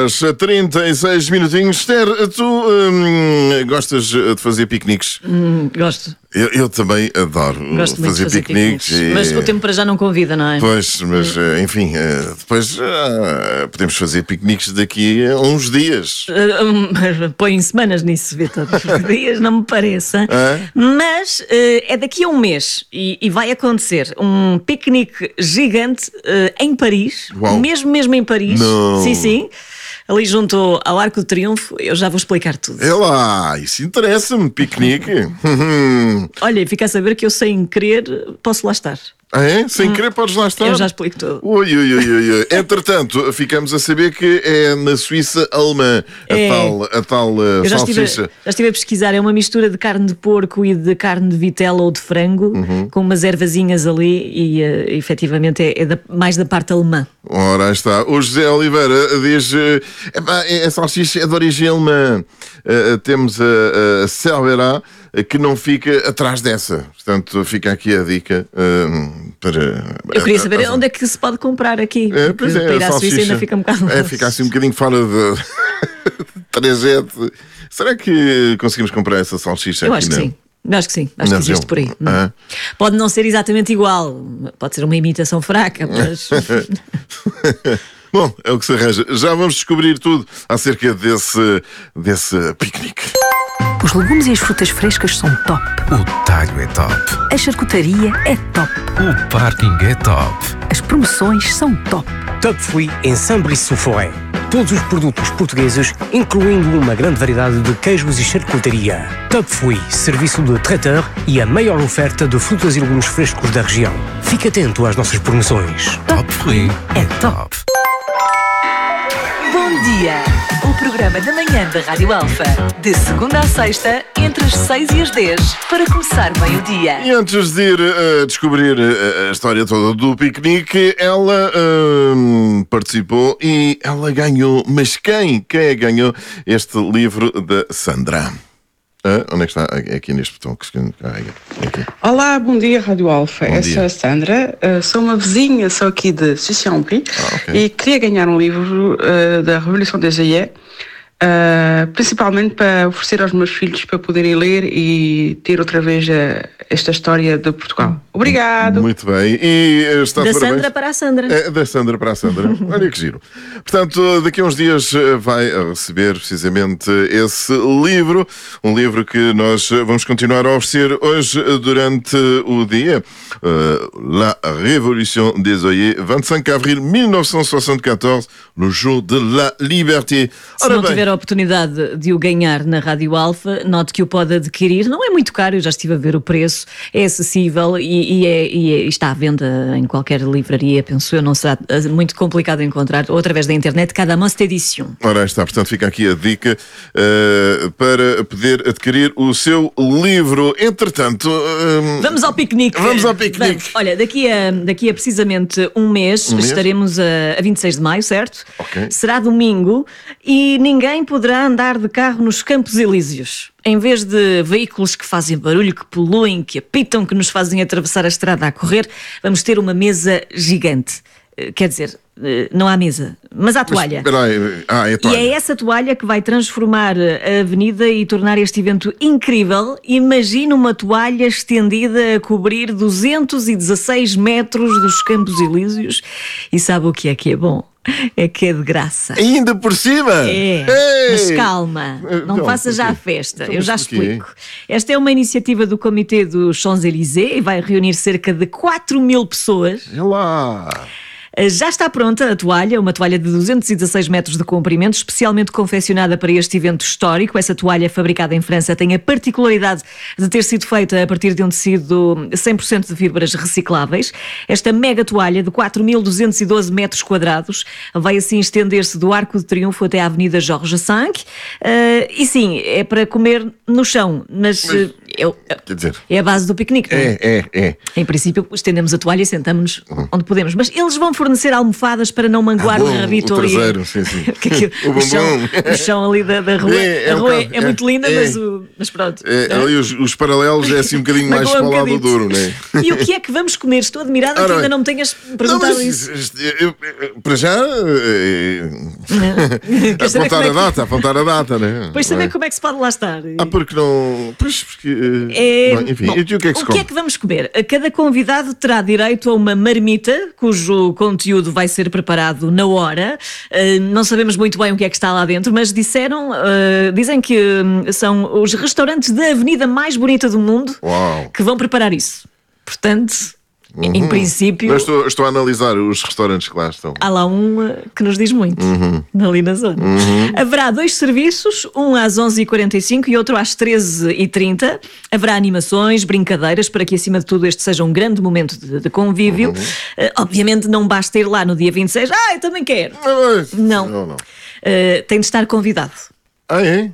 Speaker 20: 9h36 minutinhos. Esther, tu gostas de fazer piqueniques?
Speaker 1: Gosto.
Speaker 20: Eu também adoro fazer piqueniques.
Speaker 1: Mas o tempo para já não convida, não é?
Speaker 20: Pois, mas enfim, depois podemos fazer piqueniques daqui a uns dias.
Speaker 1: Põe semanas nisso, Vitor. Dias não me parece. Mas é daqui a um mês e vai acontecer um piquenique gigante em Paris.
Speaker 20: Uau.
Speaker 1: Mesmo em Paris.
Speaker 20: Não.
Speaker 1: Sim. Ali junto ao Arco do Triunfo, eu já vou explicar tudo.
Speaker 20: É lá, isso interessa-me, piquenique.
Speaker 1: Olha, fica a saber que eu, sem querer, posso lá estar.
Speaker 20: Ah, é? Sem querer podes lá estar?
Speaker 1: Eu já explico tudo.
Speaker 20: Ui. Entretanto, ficamos a saber que é na Suíça alemã a tal salsicha.
Speaker 1: Já estive a pesquisar, é uma mistura de carne de porco e de carne de vitela ou de frango, com umas ervazinhas ali e efetivamente é mais da parte alemã.
Speaker 20: Ora, aí está. O José Oliveira diz: a salsicha é de origem alemã. Temos a Cervera, que não fica atrás dessa. Portanto, fica aqui a dica para...
Speaker 1: Eu queria saber onde é que se pode comprar aqui.
Speaker 20: Para
Speaker 1: ir à Suíça ainda fica um bocado...
Speaker 20: fica assim um bocadinho fora de trajeto. Será que conseguimos comprar essa salsicha aqui?
Speaker 1: Eu acho que sim. Acho que sim, acho que existe por aí. Pode não ser exatamente igual, pode ser uma imitação fraca, mas...
Speaker 20: Bom, é o que se arranja. Já vamos descobrir tudo acerca desse piquenique.
Speaker 6: Os legumes e as frutas frescas são top.
Speaker 7: O talho é top.
Speaker 6: A charcutaria é top.
Speaker 7: O parking é top.
Speaker 6: As promoções são top.
Speaker 5: Top Fruit em Saint-Brice-sous-Forêt. Todos os produtos portugueses, incluindo uma grande variedade de queijos e charcutaria. Top Fruit, serviço de traiteur e a maior oferta de frutas e legumes frescos da região. Fique atento às nossas promoções.
Speaker 7: Top Fruit é top.
Speaker 14: Bom dia! O programa da manhã da Rádio Alfa. De segunda à sexta, entre as 6 e as 10, para começar bem o dia.
Speaker 20: E antes de ir descobrir a história toda do piquenique, ela participou e ela ganhou. Mas quem é que ganhou este livro da Sandra? Onde é que está? É aqui neste botão que se carrega.
Speaker 15: Olá, bom dia, Rádio Alfa. Eu sou a Sandra, sou uma vizinha, sou aqui de Sucy-en-Brie e queria ganhar um livro da Revolução des Aïeux, principalmente para oferecer aos meus filhos para poderem ler e ter outra vez esta história de Portugal. Obrigado.
Speaker 20: Muito bem. E está
Speaker 1: da Sandra para a Sandra.
Speaker 20: Da Sandra para a Sandra. Olha que giro. Portanto, daqui a uns dias vai receber precisamente esse livro, um livro que nós vamos continuar a oferecer hoje durante o dia. La Révolution des Aïeux, 25 avril 1974, le jour de la liberté.
Speaker 1: Se não tiver a oportunidade de o ganhar na Rádio Alfa, note que o pode adquirir. Não é muito caro, eu já estive a ver o preço, é acessível e está à venda em qualquer livraria, penso eu, não será muito complicado de encontrar, ou através da internet, cada mosta edição.
Speaker 20: Ora, está, portanto fica aqui a dica para poder adquirir o seu livro. Entretanto...
Speaker 1: Vamos ao piquenique.
Speaker 20: Vamos ao piquenique.
Speaker 1: Vamos. Olha, daqui a precisamente um mês, estaremos a 26 de maio, certo?
Speaker 20: Okay.
Speaker 1: Será domingo e ninguém poderá andar de carro nos Campos Elíseos. Em vez de veículos que fazem barulho, que poluem, que apitam, que nos fazem atravessar a estrada a correr, vamos ter uma mesa gigante. Quer dizer, não há mesa, mas há toalha.
Speaker 20: Espera aí. É toalha.
Speaker 1: E é essa toalha que vai transformar a avenida e tornar este evento incrível. Imagina uma toalha estendida a cobrir 216 metros dos Campos Elíseos. E sabe o que é bom? É que é de graça.
Speaker 20: Ainda por cima?
Speaker 1: É, mas calma, não faça já a festa, eu já explico. Esta é uma iniciativa do Comitê dos Champs-Élysées e vai reunir cerca de 4.000 pessoas.
Speaker 20: É lá.
Speaker 1: Já está pronta a toalha, uma toalha de 216 metros de comprimento, especialmente confeccionada para este evento histórico. Essa toalha, fabricada em França, tem a particularidade de ter sido feita a partir de um tecido 100% de fibras recicláveis. Esta mega toalha de 4.212 metros quadrados vai assim estender-se do Arco de Triunfo até à Avenida Georges V. E sim, é para comer no chão, mas
Speaker 20: Quer dizer,
Speaker 1: é a base do piquenique, não é?
Speaker 20: É.
Speaker 1: Em princípio, estendemos a toalha e sentamos-nos onde podemos. Mas eles vão fornecer almofadas para não manguar o rabito
Speaker 20: o
Speaker 1: ali.
Speaker 20: traseiro, sim.
Speaker 1: O chão ali da rua. A rua é muito linda, mas pronto.
Speaker 20: Ali os paralelos é assim um bocadinho mais para o lado duro, não é?
Speaker 1: E o que é que vamos comer? Estou admirada que ainda não me tenhas perguntado isso.
Speaker 20: Para já, apontar a data, né?
Speaker 1: Pois saber como é que se pode lá estar.
Speaker 20: Porque não. Enfim,
Speaker 1: bom,
Speaker 20: e o que é que se come?
Speaker 1: O que é que vamos comer? Cada convidado terá direito a uma marmita, cujo conteúdo vai ser preparado na hora. Não sabemos muito bem o que é que está lá dentro, mas dizem que são os restaurantes da avenida mais bonita do mundo que vão preparar isso. Portanto, em princípio...
Speaker 20: Eu estou a analisar os restaurantes que lá estão.
Speaker 1: Há lá um que nos diz muito, ali na zona. Haverá 2 serviços, um às 11h45 e outro às 13h30. Haverá animações, brincadeiras, para que acima de tudo este seja um grande momento de convívio. Obviamente não basta ir lá no dia 26. Eu também quero. Não. Tem de estar convidado.
Speaker 20: É?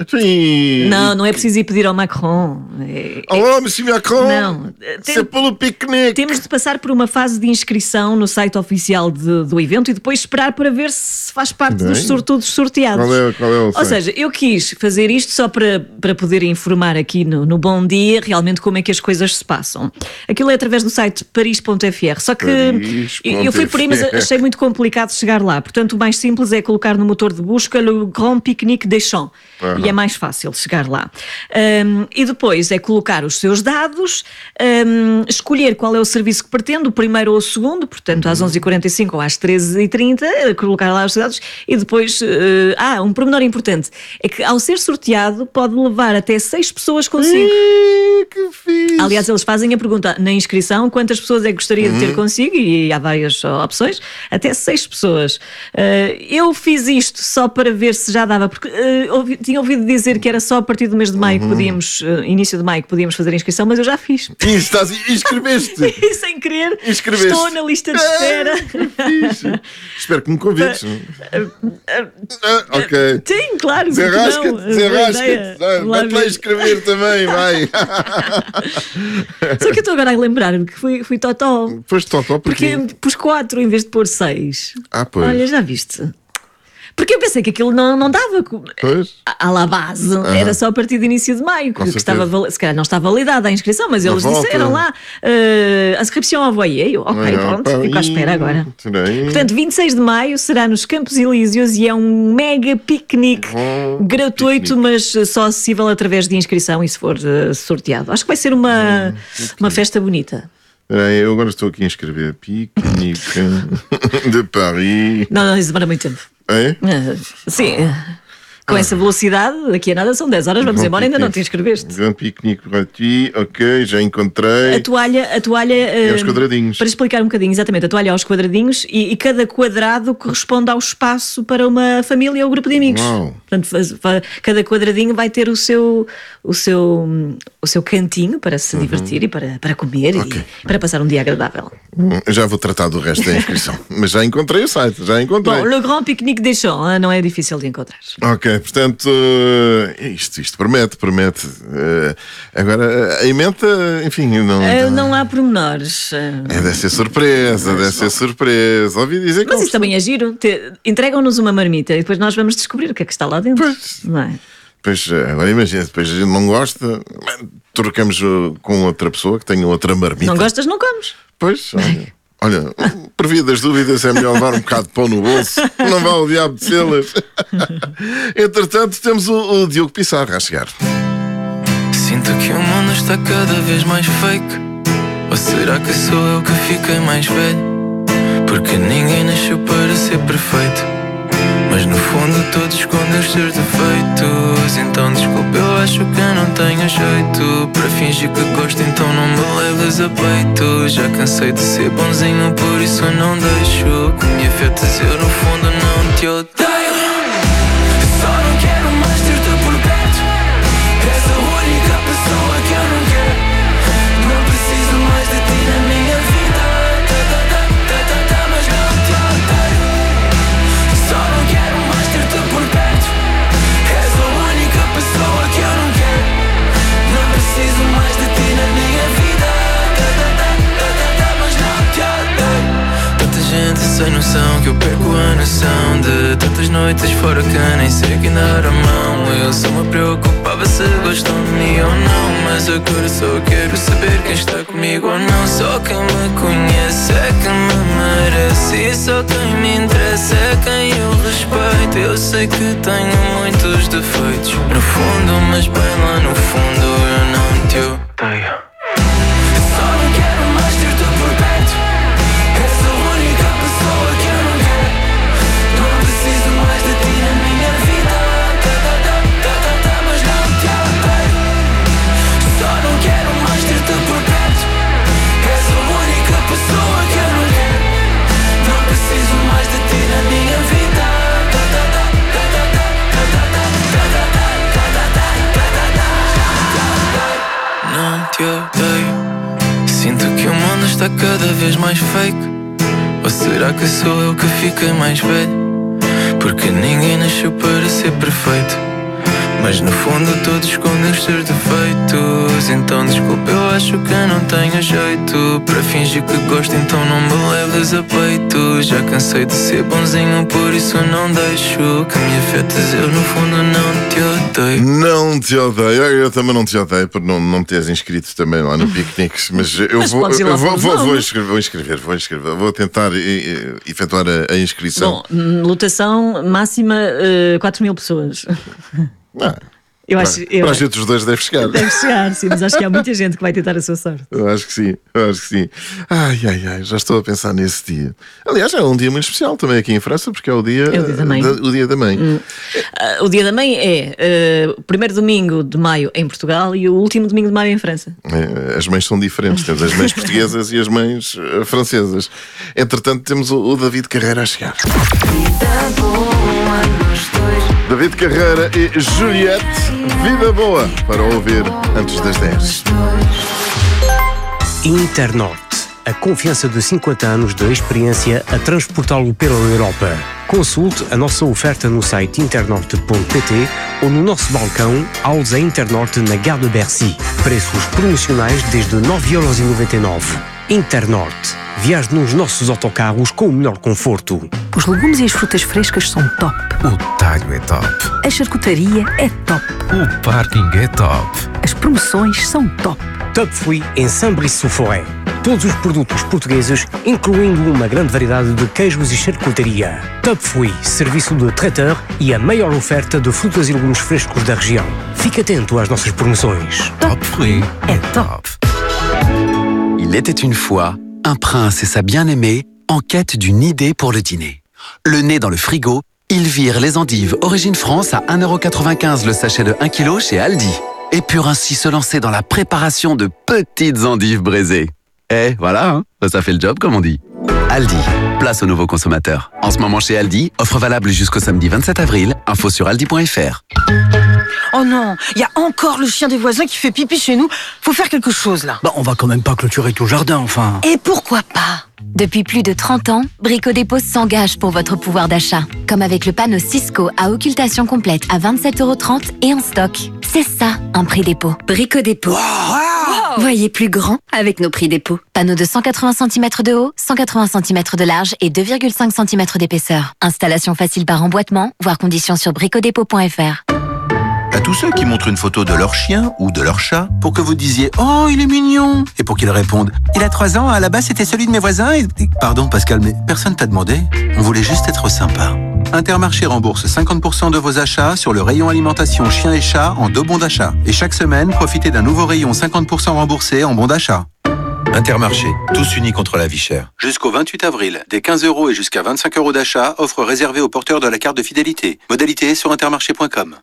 Speaker 1: Não é preciso ir pedir ao Macron.
Speaker 20: Olá, Monsieur Macron!
Speaker 1: Não.
Speaker 20: É pelo piquenique.
Speaker 1: Temos de passar por uma fase de inscrição no site oficial do evento e depois esperar para ver se faz parte dos sortudos sorteados.
Speaker 20: Qual é o site?
Speaker 1: Ou seja, eu quis fazer isto só para poder informar aqui no Bom Dia realmente como é que as coisas se passam. Aquilo é através do site paris.fr, só que eu fui por aí, mas achei muito complicado chegar lá. Portanto, o mais simples é colocar no motor de busca o Grand Pique-Nique des Champs. E é mais fácil chegar lá. E depois é colocar os seus dados, escolher qual é o serviço que pretende, o primeiro ou o segundo, portanto às 11h45 ou às 13h30, colocar lá os seus dados e depois... um pormenor importante é que ao ser sorteado pode levar até 6 pessoas consigo.
Speaker 20: Que fixe!
Speaker 1: Aliás, eles fazem a pergunta na inscrição quantas pessoas é que gostaria de ter consigo e há várias opções, até 6 pessoas. Eu fiz isto só para ver se já dava, porque tinha ouvido dizer que era só a partir do mês de maio que podíamos, início de maio, que podíamos fazer a inscrição, mas eu já fiz.
Speaker 20: Inscreveste?
Speaker 1: E sem querer, estou na lista de espera.
Speaker 20: Espero que me convides. Ok.
Speaker 1: Sim, claro.
Speaker 20: Desenrasca-te. Vai-te lá inscrever também, vai.
Speaker 1: Só que eu estou agora a lembrar-me que fui totó.
Speaker 20: Foste totó
Speaker 1: porque pus 4 em vez de pôr 6.
Speaker 20: Pois.
Speaker 1: Olha, já viste? Porque eu pensei que aquilo não dava à la base, era só a partir do início de maio, que estava, se calhar não está validada a inscrição, mas eles disseram lá a inscrição envoyée. Pronto, fico à espera agora. Portanto, 26 de maio será nos Campos Elíseos e é um mega piquenique gratuito, mas só acessível através de inscrição e se for sorteado. Acho que vai ser uma festa bonita.
Speaker 20: Eu agora estou aqui a inscrever Piquenique de Paris.
Speaker 1: Não, isso demora muito tempo.
Speaker 20: É?
Speaker 1: Sim. Com essa velocidade, daqui a nada são 10 horas, vamos embora, ainda não te inscreveste.
Speaker 20: Grand piquenique para ti, ok, já encontrei.
Speaker 1: A toalha
Speaker 20: é aos quadradinhos.
Speaker 1: Para explicar um bocadinho, exatamente, a toalha aos quadradinhos e cada quadrado corresponde ao espaço para uma família ou grupo de amigos. Portanto, cada quadradinho vai ter o seu cantinho para se divertir e para comer e para passar um dia agradável.
Speaker 20: Já vou tratar do resto da inscrição, mas já encontrei o site,
Speaker 1: Bom, Le Grand Pique-Nique des Champs não é difícil de encontrar.
Speaker 20: Ok, portanto, isto promete. Agora, a emenda, enfim,
Speaker 1: não há pormenores.
Speaker 20: Deve ser surpresa. Ouvi dizer que.
Speaker 1: Mas isso também é giro. Entregam-nos uma marmita e depois nós vamos descobrir o que é que está lá dentro. Não é?
Speaker 20: Pois, agora imagina, depois a gente não gosta, trocamos com outra pessoa que tenha outra marmita.
Speaker 1: Não gostas, não comes.
Speaker 20: Pois, olha, por via das dúvidas é melhor levar um bocado de pão no bolso, não vá o diabo de selas. Entretanto, temos o Diogo Pissarra a chegar.
Speaker 8: Sinto que o mundo está cada vez mais fake. Ou será que sou eu que fiquei mais velho? Porque ninguém nasceu para ser perfeito, mas no fundo todos escondem os seus defeitos. Então desculpa, eu acho que eu não tenho jeito para fingir que gosto, então não me leves a peito. Já cansei de ser bonzinho, por isso eu não deixo que me afetes, eu no fundo não te odeio. Só não quero mais ter-te por perto. És a única pessoa que eu não quero. Não preciso mais de ti na minha vida. Mas não te odeio. Só não quero mais ter-te por perto. És a única pessoa que eu não quero. Não preciso sem noção que eu perco a noção de tantas noites fora que nem sei quem dar a mão. Eu só me preocupava se gostam de mim ou não, mas agora só quero saber quem está comigo ou não. Só quem me conhece é que me merece, e só quem me interessa é quem eu respeito. Eu sei que tenho muitos defeitos no fundo, mas bem lá no fundo eu não te odeio. Só não quero mais ter-te por perto. És a única pessoa que eu não quero. Não preciso mais de ti na minha vida. Mas não te odeio. Só não quero mais ter-te por perto. És a única pessoa que eu não quero. Não preciso mais de ti na minha vida. Não te odeio. Sinto que o mundo está cada vez mais fake. Ou será que sou eu que fiquei mais velho? Porque ninguém nasceu para ser perfeito, mas no fundo todos escondem os seus defeitos. Então desculpa, eu acho que não tenho jeito para fingir que gosto, então não me leves a peito. Já cansei de ser bonzinho, por isso não deixo que me afetes. Eu no fundo não te odeio.
Speaker 20: Não te odeio, eu também não te odeio por não me teres inscrito também lá no Piqueniques. Mas eu vou inscrever. Vou tentar efetuar a inscrição.
Speaker 1: Bom, lotação máxima 4.000 pessoas.
Speaker 20: Para a gente os dois deve chegar.
Speaker 1: Deve chegar, sim, mas acho que há muita gente que vai tentar a sua sorte.
Speaker 20: Eu acho que sim. Ai, já estou a pensar nesse dia. Aliás, é um dia muito especial também aqui em França, porque é o dia,
Speaker 1: da mãe.
Speaker 20: O dia da mãe.
Speaker 1: O dia da mãe é o primeiro domingo de maio em Portugal e o último domingo de maio em França.
Speaker 20: As mães são diferentes, temos as mães portuguesas e as mães francesas. Entretanto, temos o David Carreira a chegar. David Carreira e Juliette, Vida Boa, para ouvir antes das 10.
Speaker 5: Internorte, a confiança de 50 anos de experiência a transportá-lo pela Europa. Consulte a nossa oferta no site internorte.pt ou no nosso balcão Aules Internorte na Gare de Bercy. Preços promocionais desde 9,99€. Internorte. Viaje nos nossos autocarros com o melhor conforto.
Speaker 6: Os legumes e as frutas frescas são top.
Speaker 7: O talho é top.
Speaker 6: A charcutaria é top.
Speaker 7: O parking é top.
Speaker 6: As promoções são top.
Speaker 5: Top Fruit em Saint-Brice-sous-Forêt. Todos os produtos portugueses, incluindo uma grande variedade de queijos e charcutaria. Top Fruit, serviço de traiteur e a maior oferta de frutas e legumes frescos da região. Fique atento às nossas promoções.
Speaker 7: Top Fruit
Speaker 6: é top.
Speaker 16: Il était une fois un prince et sa bien-aimée en quête d'une idée pour le dîner. Le nez dans le frigo, ils virent les endives Origine France à 1,95€ le sachet de 1 kg chez Aldi et purent ainsi se lancer dans la préparation de petites endives braisées. Eh, voilà, hein, ça fait le job comme on dit. Aldi, place aux nouveaux consommateurs. En ce moment chez Aldi, offre valable jusqu'au samedi 27 avril, info sur aldi.fr.
Speaker 17: Oh non, il y a encore le chien des voisins qui fait pipi chez nous. Faut faire quelque chose là.
Speaker 26: On va quand même pas clôturer tout le jardin, enfin.
Speaker 17: Et pourquoi pas?
Speaker 12: Depuis plus de 30 ans, Brico Dépôt s'engage pour votre pouvoir d'achat. Comme avec le panneau Cisco à occultation complète à 27,30€ et en stock. C'est ça, un prix dépôt. Brico Dépôt. Voyez plus grand avec nos prix dépôt. Panneau de 180 cm de haut, 180 cm de large et 2,5 cm d'épaisseur. Installation facile par emboîtement, voir conditions sur bricodépôt.fr.
Speaker 32: À tous ceux qui montrent une photo de leur chien ou de leur chat pour que vous disiez « Oh, il est mignon !» et pour qu'ils répondent « Il a 3 ans, à la base c'était celui de mes voisins et... » Pardon Pascal, mais personne t'a demandé. On voulait juste être sympa. Intermarché rembourse 50% de vos achats sur le rayon alimentation chien et chat en 2 bons d'achat. Et chaque semaine, profitez d'un nouveau rayon 50% remboursé en bons d'achat. Intermarché, tous unis contre la vie chère. Jusqu'au 28 avril, des 15€ et jusqu'à 25€ d'achat, offre réservée aux porteurs de la carte de fidélité. Modalité sur intermarché.com.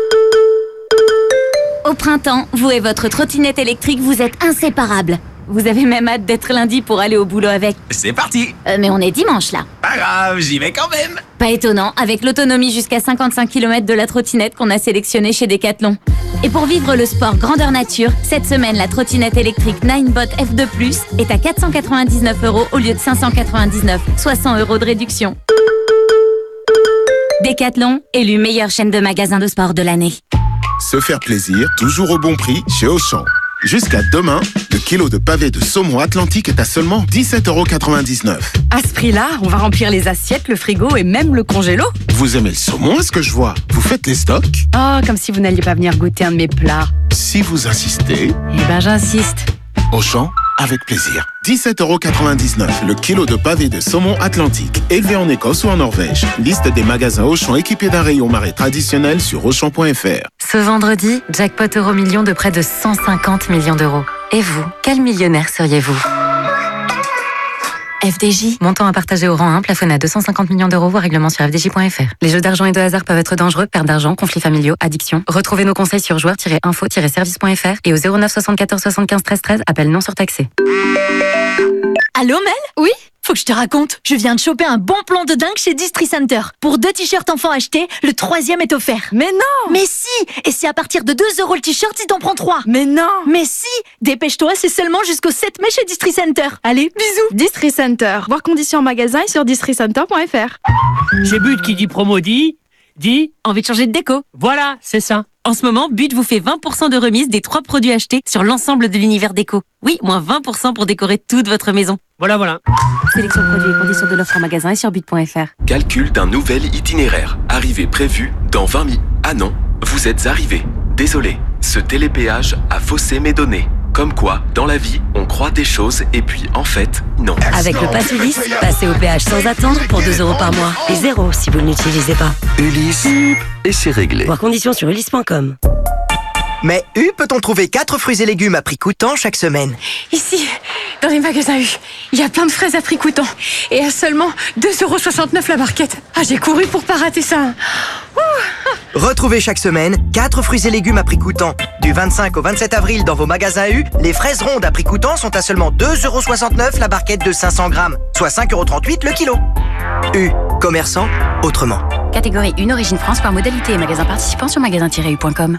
Speaker 12: Au printemps, vous et votre trottinette électrique, vous êtes inséparables. Vous avez même hâte d'être lundi pour aller au boulot avec.
Speaker 26: C'est parti.
Speaker 12: Mais on est dimanche là.
Speaker 26: Pas grave, j'y vais quand même.
Speaker 12: Pas étonnant, avec l'autonomie jusqu'à 55 km de la trottinette qu'on a sélectionnée chez Decathlon. Et pour vivre le sport grandeur nature, cette semaine, la trottinette électrique Ninebot F2+, est à 499€ au lieu de 599, soit 100€ de réduction. Decathlon, élu meilleure chaîne de magasins de sport de l'année.
Speaker 18: Se faire plaisir, toujours au bon prix chez Auchan.
Speaker 3: Jusqu'à demain, le kilo de pavé de saumon Atlantique est à seulement 17,99 €.
Speaker 18: À ce prix-là, on va remplir les assiettes, le frigo et même le congélo.
Speaker 3: Vous aimez le saumon, est-ce que je vois? Vous faites les stocks?
Speaker 18: Oh, comme si vous n'alliez pas venir goûter un de mes plats.
Speaker 3: Si vous insistez...
Speaker 18: Eh ben, j'insiste.
Speaker 3: Auchan, avec plaisir. 17,99 € le kilo de pavé de saumon Atlantique, élevé en Écosse ou en Norvège. Liste des magasins Auchan équipés d'un rayon marais traditionnel sur Auchan.fr.
Speaker 4: Ce vendredi, jackpot euro-million de près de 150 millions d'euros. Et vous, quel millionnaire seriez-vous? FDJ. Montant à partager au rang 1, plafonné à 250 millions d'euros, voire règlement sur fdj.fr. Les jeux d'argent et de hasard peuvent être dangereux, perte d'argent, conflits familiaux, addiction. Retrouvez nos conseils sur joueurs-info-service.fr et au 09 74 75 13 13, appel non surtaxé.
Speaker 19: Allô Mel? Oui? Faut que je te raconte, je viens de choper un bon plan de dingue chez Distri Center. Pour 2 t-shirts enfants achetés, le 3e est offert.
Speaker 18: Mais non!
Speaker 19: Mais si! Et c'est à partir de 2 € le t-shirt si t'en prends 3.
Speaker 18: Mais non!
Speaker 19: Mais si! Dépêche-toi, c'est seulement jusqu'au 7 mai chez Distri Center. Allez, bisous!
Speaker 18: Distri Center. Voir conditions en magasin et sur districenter.fr.
Speaker 21: Chez But qui dit promo dit
Speaker 19: envie de changer de déco.
Speaker 21: Voilà, c'est ça.
Speaker 19: En ce moment, But vous fait 20% de remise des 3 produits achetés sur l'ensemble de l'univers déco. Oui, moins 20% pour décorer toute votre maison.
Speaker 21: Voilà.
Speaker 19: Sélection de produits et conditions de l'offre en magasin et sur but.fr.
Speaker 22: Calcul d'un nouvel itinéraire. Arrivée prévue dans 20 minutes. Ah non, vous êtes arrivé. Désolé, ce télépéage a faussé mes données. Comme quoi, dans la vie, on croit des choses et puis en fait, non.
Speaker 24: Avec le Pass Ulysse, passez au péage sans attendre pour 2 € par mois. Et 0 si vous ne l'utilisez pas.
Speaker 25: Ulysse, et c'est réglé.
Speaker 24: Voir conditions sur ulysse.com.
Speaker 27: Mais U, peut-on trouver 4 fruits et légumes à prix coûtant chaque semaine?
Speaker 18: Ici, dans les magasins U, il y a plein de fraises à prix coûtant. Et à seulement 2,69 € la barquette. Ah, j'ai couru pour pas rater ça.
Speaker 27: Retrouvez chaque semaine 4 fruits et légumes à prix coûtant. Du 25 au 27 avril dans vos magasins U, les fraises rondes à prix coûtant sont à seulement 2,69 € la barquette de 500 grammes, soit 5,38 € le kilo. U, commerçant autrement.
Speaker 18: Catégorie 1, origine France, par modalité et magasin participant sur magasin-u.com.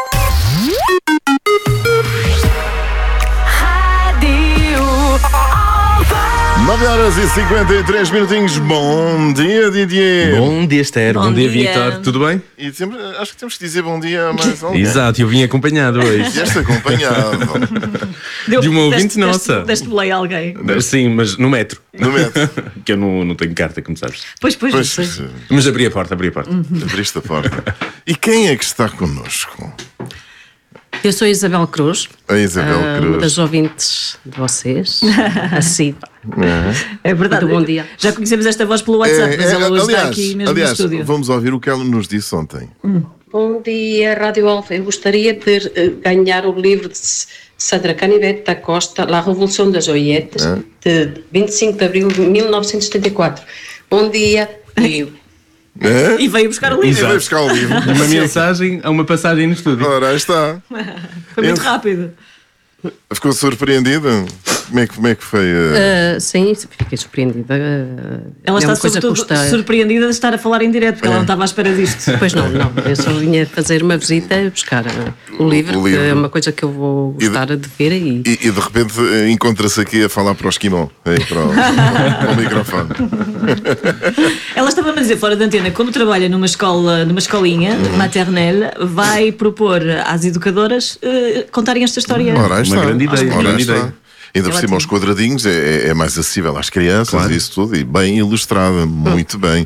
Speaker 20: Nove horas e 53 minutinhos. Bom dia, Didier.
Speaker 28: Bom dia, Esther. Bom dia, Victor. Tudo bem?
Speaker 20: E acho que temos que dizer bom dia a mais alguém.
Speaker 28: Exato, eu vim acompanhado hoje.
Speaker 20: Vieste acompanhado.
Speaker 28: De uma ouvinte nossa.
Speaker 1: Deste-me a alguém.
Speaker 28: Sim, mas no metro.
Speaker 20: No metro.
Speaker 28: Que eu não tenho carta, como sabes.
Speaker 1: Pois.
Speaker 28: Mas abri a porta.
Speaker 20: Abriste a porta. E quem é que está connosco?
Speaker 29: Eu sou a Isabel Cruz.
Speaker 20: A Isabel Cruz.
Speaker 29: Uma das ouvintes de vocês. Assim.
Speaker 1: É verdade.
Speaker 29: Muito bom dia.
Speaker 1: Já conhecemos esta voz pelo WhatsApp, mas ela hoje está aqui mesmo no estúdio.
Speaker 20: Vamos ouvir o que ela nos disse ontem.
Speaker 29: Bom dia, Rádio Alfa. Eu gostaria de ganhar o livro de Sandra Canivete da Costa, La Revolução das Joietas, de 25 de abril de 1974. Bom dia.
Speaker 1: E veio buscar o livro.
Speaker 28: Uma mensagem a uma passagem no estúdio.
Speaker 20: Ora, aí está.
Speaker 1: Foi muito rápido.
Speaker 20: Ficou surpreendida? Como é que foi?
Speaker 29: Sim, fiquei surpreendida.
Speaker 1: Ela está sobretudo surpreendida de estar a falar em direto, porque ela não estava à espera disto.
Speaker 29: Pois não. Eu só vinha fazer uma visita e buscar o livro, que é uma coisa que eu vou gostar de ver. E
Speaker 20: de repente encontra-se aqui a falar para o esquimó, para o microfone.
Speaker 1: Ela estava-me a dizer fora da antena, como trabalha numa escolinha maternelle, vai propor às educadoras contarem esta história.
Speaker 28: Uma grande ideia.
Speaker 20: Ainda por cima, aos quadradinhos, é mais acessível às crianças, claro. E isso tudo, e bem ilustrada, muito bem.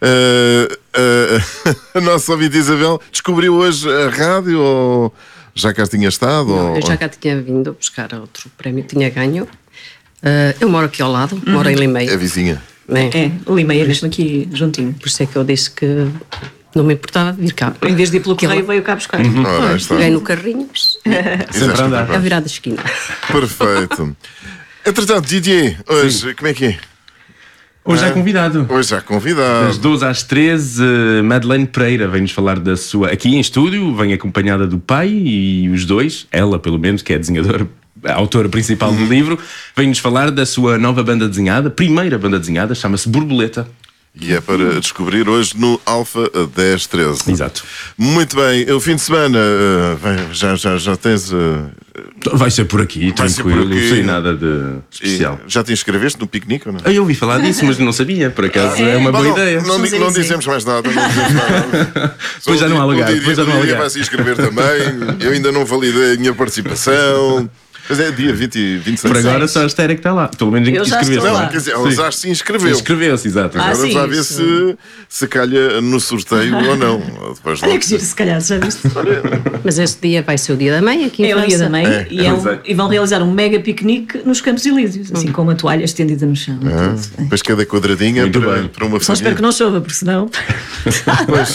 Speaker 20: A nossa ouvinte Isabel descobriu hoje a rádio, ou já cá tinha estado?
Speaker 29: Eu já cá tinha vindo buscar outro prémio que tinha ganho. Eu moro aqui ao lado, moro em Limeira.
Speaker 20: É vizinha.
Speaker 1: Limeira, mesmo aqui juntinho.
Speaker 29: Por isso é que eu disse que não me importava vir cá.
Speaker 1: Em vez de ir pelo correio, veio cá buscar.
Speaker 29: Peguei no carrinho.
Speaker 28: Sempre andar.
Speaker 29: A virar da esquina.
Speaker 20: Perfeito. Entretanto, Didier, hoje, como é que é?
Speaker 28: Hoje há convidado. Das 12 às 13, Madeleine Pereira vem-nos falar da sua... Aqui em estúdio, vem acompanhada do pai e os dois, ela pelo menos, que é a desenhadora, a autora principal do livro, vem-nos falar da sua nova banda desenhada, primeira banda desenhada, chama-se Borboleta.
Speaker 20: E é para descobrir hoje no Alfa 1013.
Speaker 28: Exato.
Speaker 20: Muito bem, o fim de semana já tens
Speaker 28: Vai ser por aqui, tranquilo, não sei nada de especial.
Speaker 20: Já te inscreveste no piquenique ou não?
Speaker 28: Eu ouvi falar disso, mas não sabia, por acaso é uma boa ideia.
Speaker 20: Não dizemos mais nada.
Speaker 28: Depois já não há lugar.
Speaker 20: Vai se inscrever também. Eu ainda não validei a minha participação. Mas é dia 20 e 26.
Speaker 28: Por agora só a Estéria que está lá. Pelo menos inscreveu-se.
Speaker 20: Não, quer dizer, ela já se inscreveu.
Speaker 28: Inscreveu-se, exato.
Speaker 20: Agora vamos lá ver se calha no sorteio ou não. Depois
Speaker 1: olha que giro, se calhar, já viste?
Speaker 2: Mas este dia vai ser o dia da mãe aqui em
Speaker 1: França. É o dia da mãe
Speaker 28: e
Speaker 1: vão realizar um mega piquenique nos Campos Elíseos, assim com uma toalha estendida no chão.
Speaker 20: Depois cada quadradinha para uma família.
Speaker 1: Só espero que não chova, porque senão...
Speaker 20: Pois,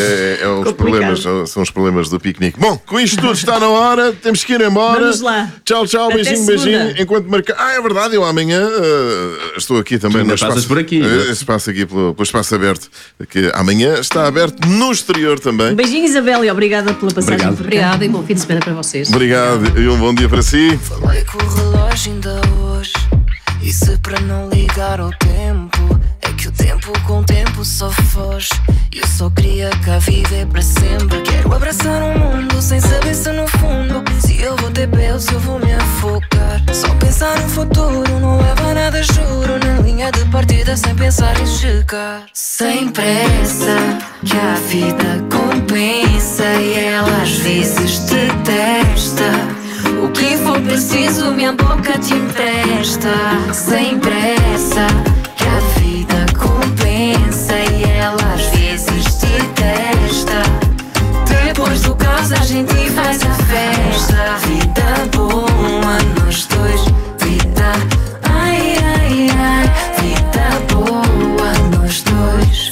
Speaker 20: são os problemas do piquenique. Bom, com isto tudo está na hora, temos que ir embora.
Speaker 1: Vamos lá.
Speaker 20: Tchau, beijinho. Enquanto marcar. É verdade, eu amanhã estou aqui também no espaço.
Speaker 28: Por aqui.
Speaker 20: Espaço aqui pelo espaço aberto. Que amanhã está aberto no exterior também.
Speaker 1: Um beijinho, Isabel, e obrigada pela passagem.
Speaker 2: Obrigada e bom fim de semana para vocês.
Speaker 20: Obrigado e um bom dia para si.
Speaker 5: Falei com o relógio ainda hoje. E se para não ligar ao tempo, é que o tempo com o tempo só foge. Eu só queria cá viver para sempre. Quero abraçar o mundo sem saber se no fundo se eu vou ter pele, se eu vou me afogar. Só pensar no futuro não leva a nada, juro. Na linha de partida sem pensar em chegar. Sem pressa, que a vida compensa e ela às vezes detesta. O que for preciso, minha boca te empresta. Sem pressa, que a vida compensa e ela às vezes te testa. Depois do caos a gente faz a festa. Vida boa, nós dois. Vida, ai, ai, ai. Vida boa, nós dois.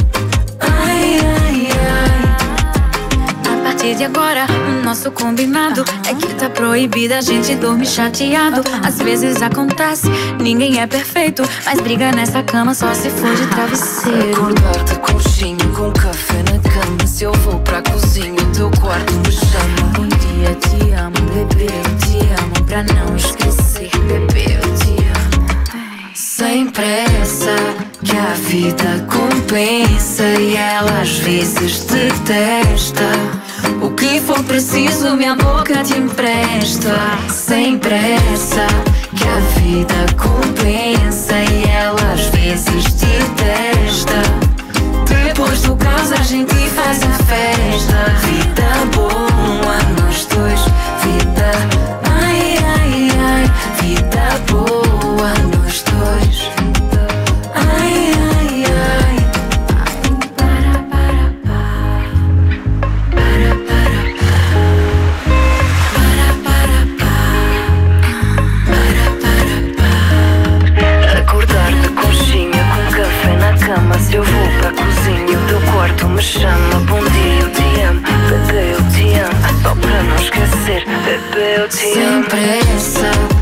Speaker 5: Ai, ai, ai. A partir de agora, nosso combinado é que tá proibido a gente dormir chateado. Às vezes acontece, ninguém é perfeito, mas briga nessa cama só se for de travesseiro. Acordar de conchinha com café na cama. Se eu vou pra cozinha, o teu quarto me chama. Bom dia, te amo, bebê, eu te amo. Pra não esquecer, bebê, eu te amo. Sem pressa, que a vida compensa e ela às vezes detesta. O que for preciso, minha boca te empresta. Sem pressa, que a vida compensa e ela às vezes te testa. Depois do caos a gente faz a festa. Vida boa, nós dois. Vida, ai, ai, ai. Vida boa, nós dois. Ai, ai, ai. Acordar de conchinha com café na cama. Se eu vou pra cozinha, o teu quarto me chama. Bom dia, eu te amo, bebê, eu te amo. Só pra não esquecer, bebê, eu te amo. Sem pressa,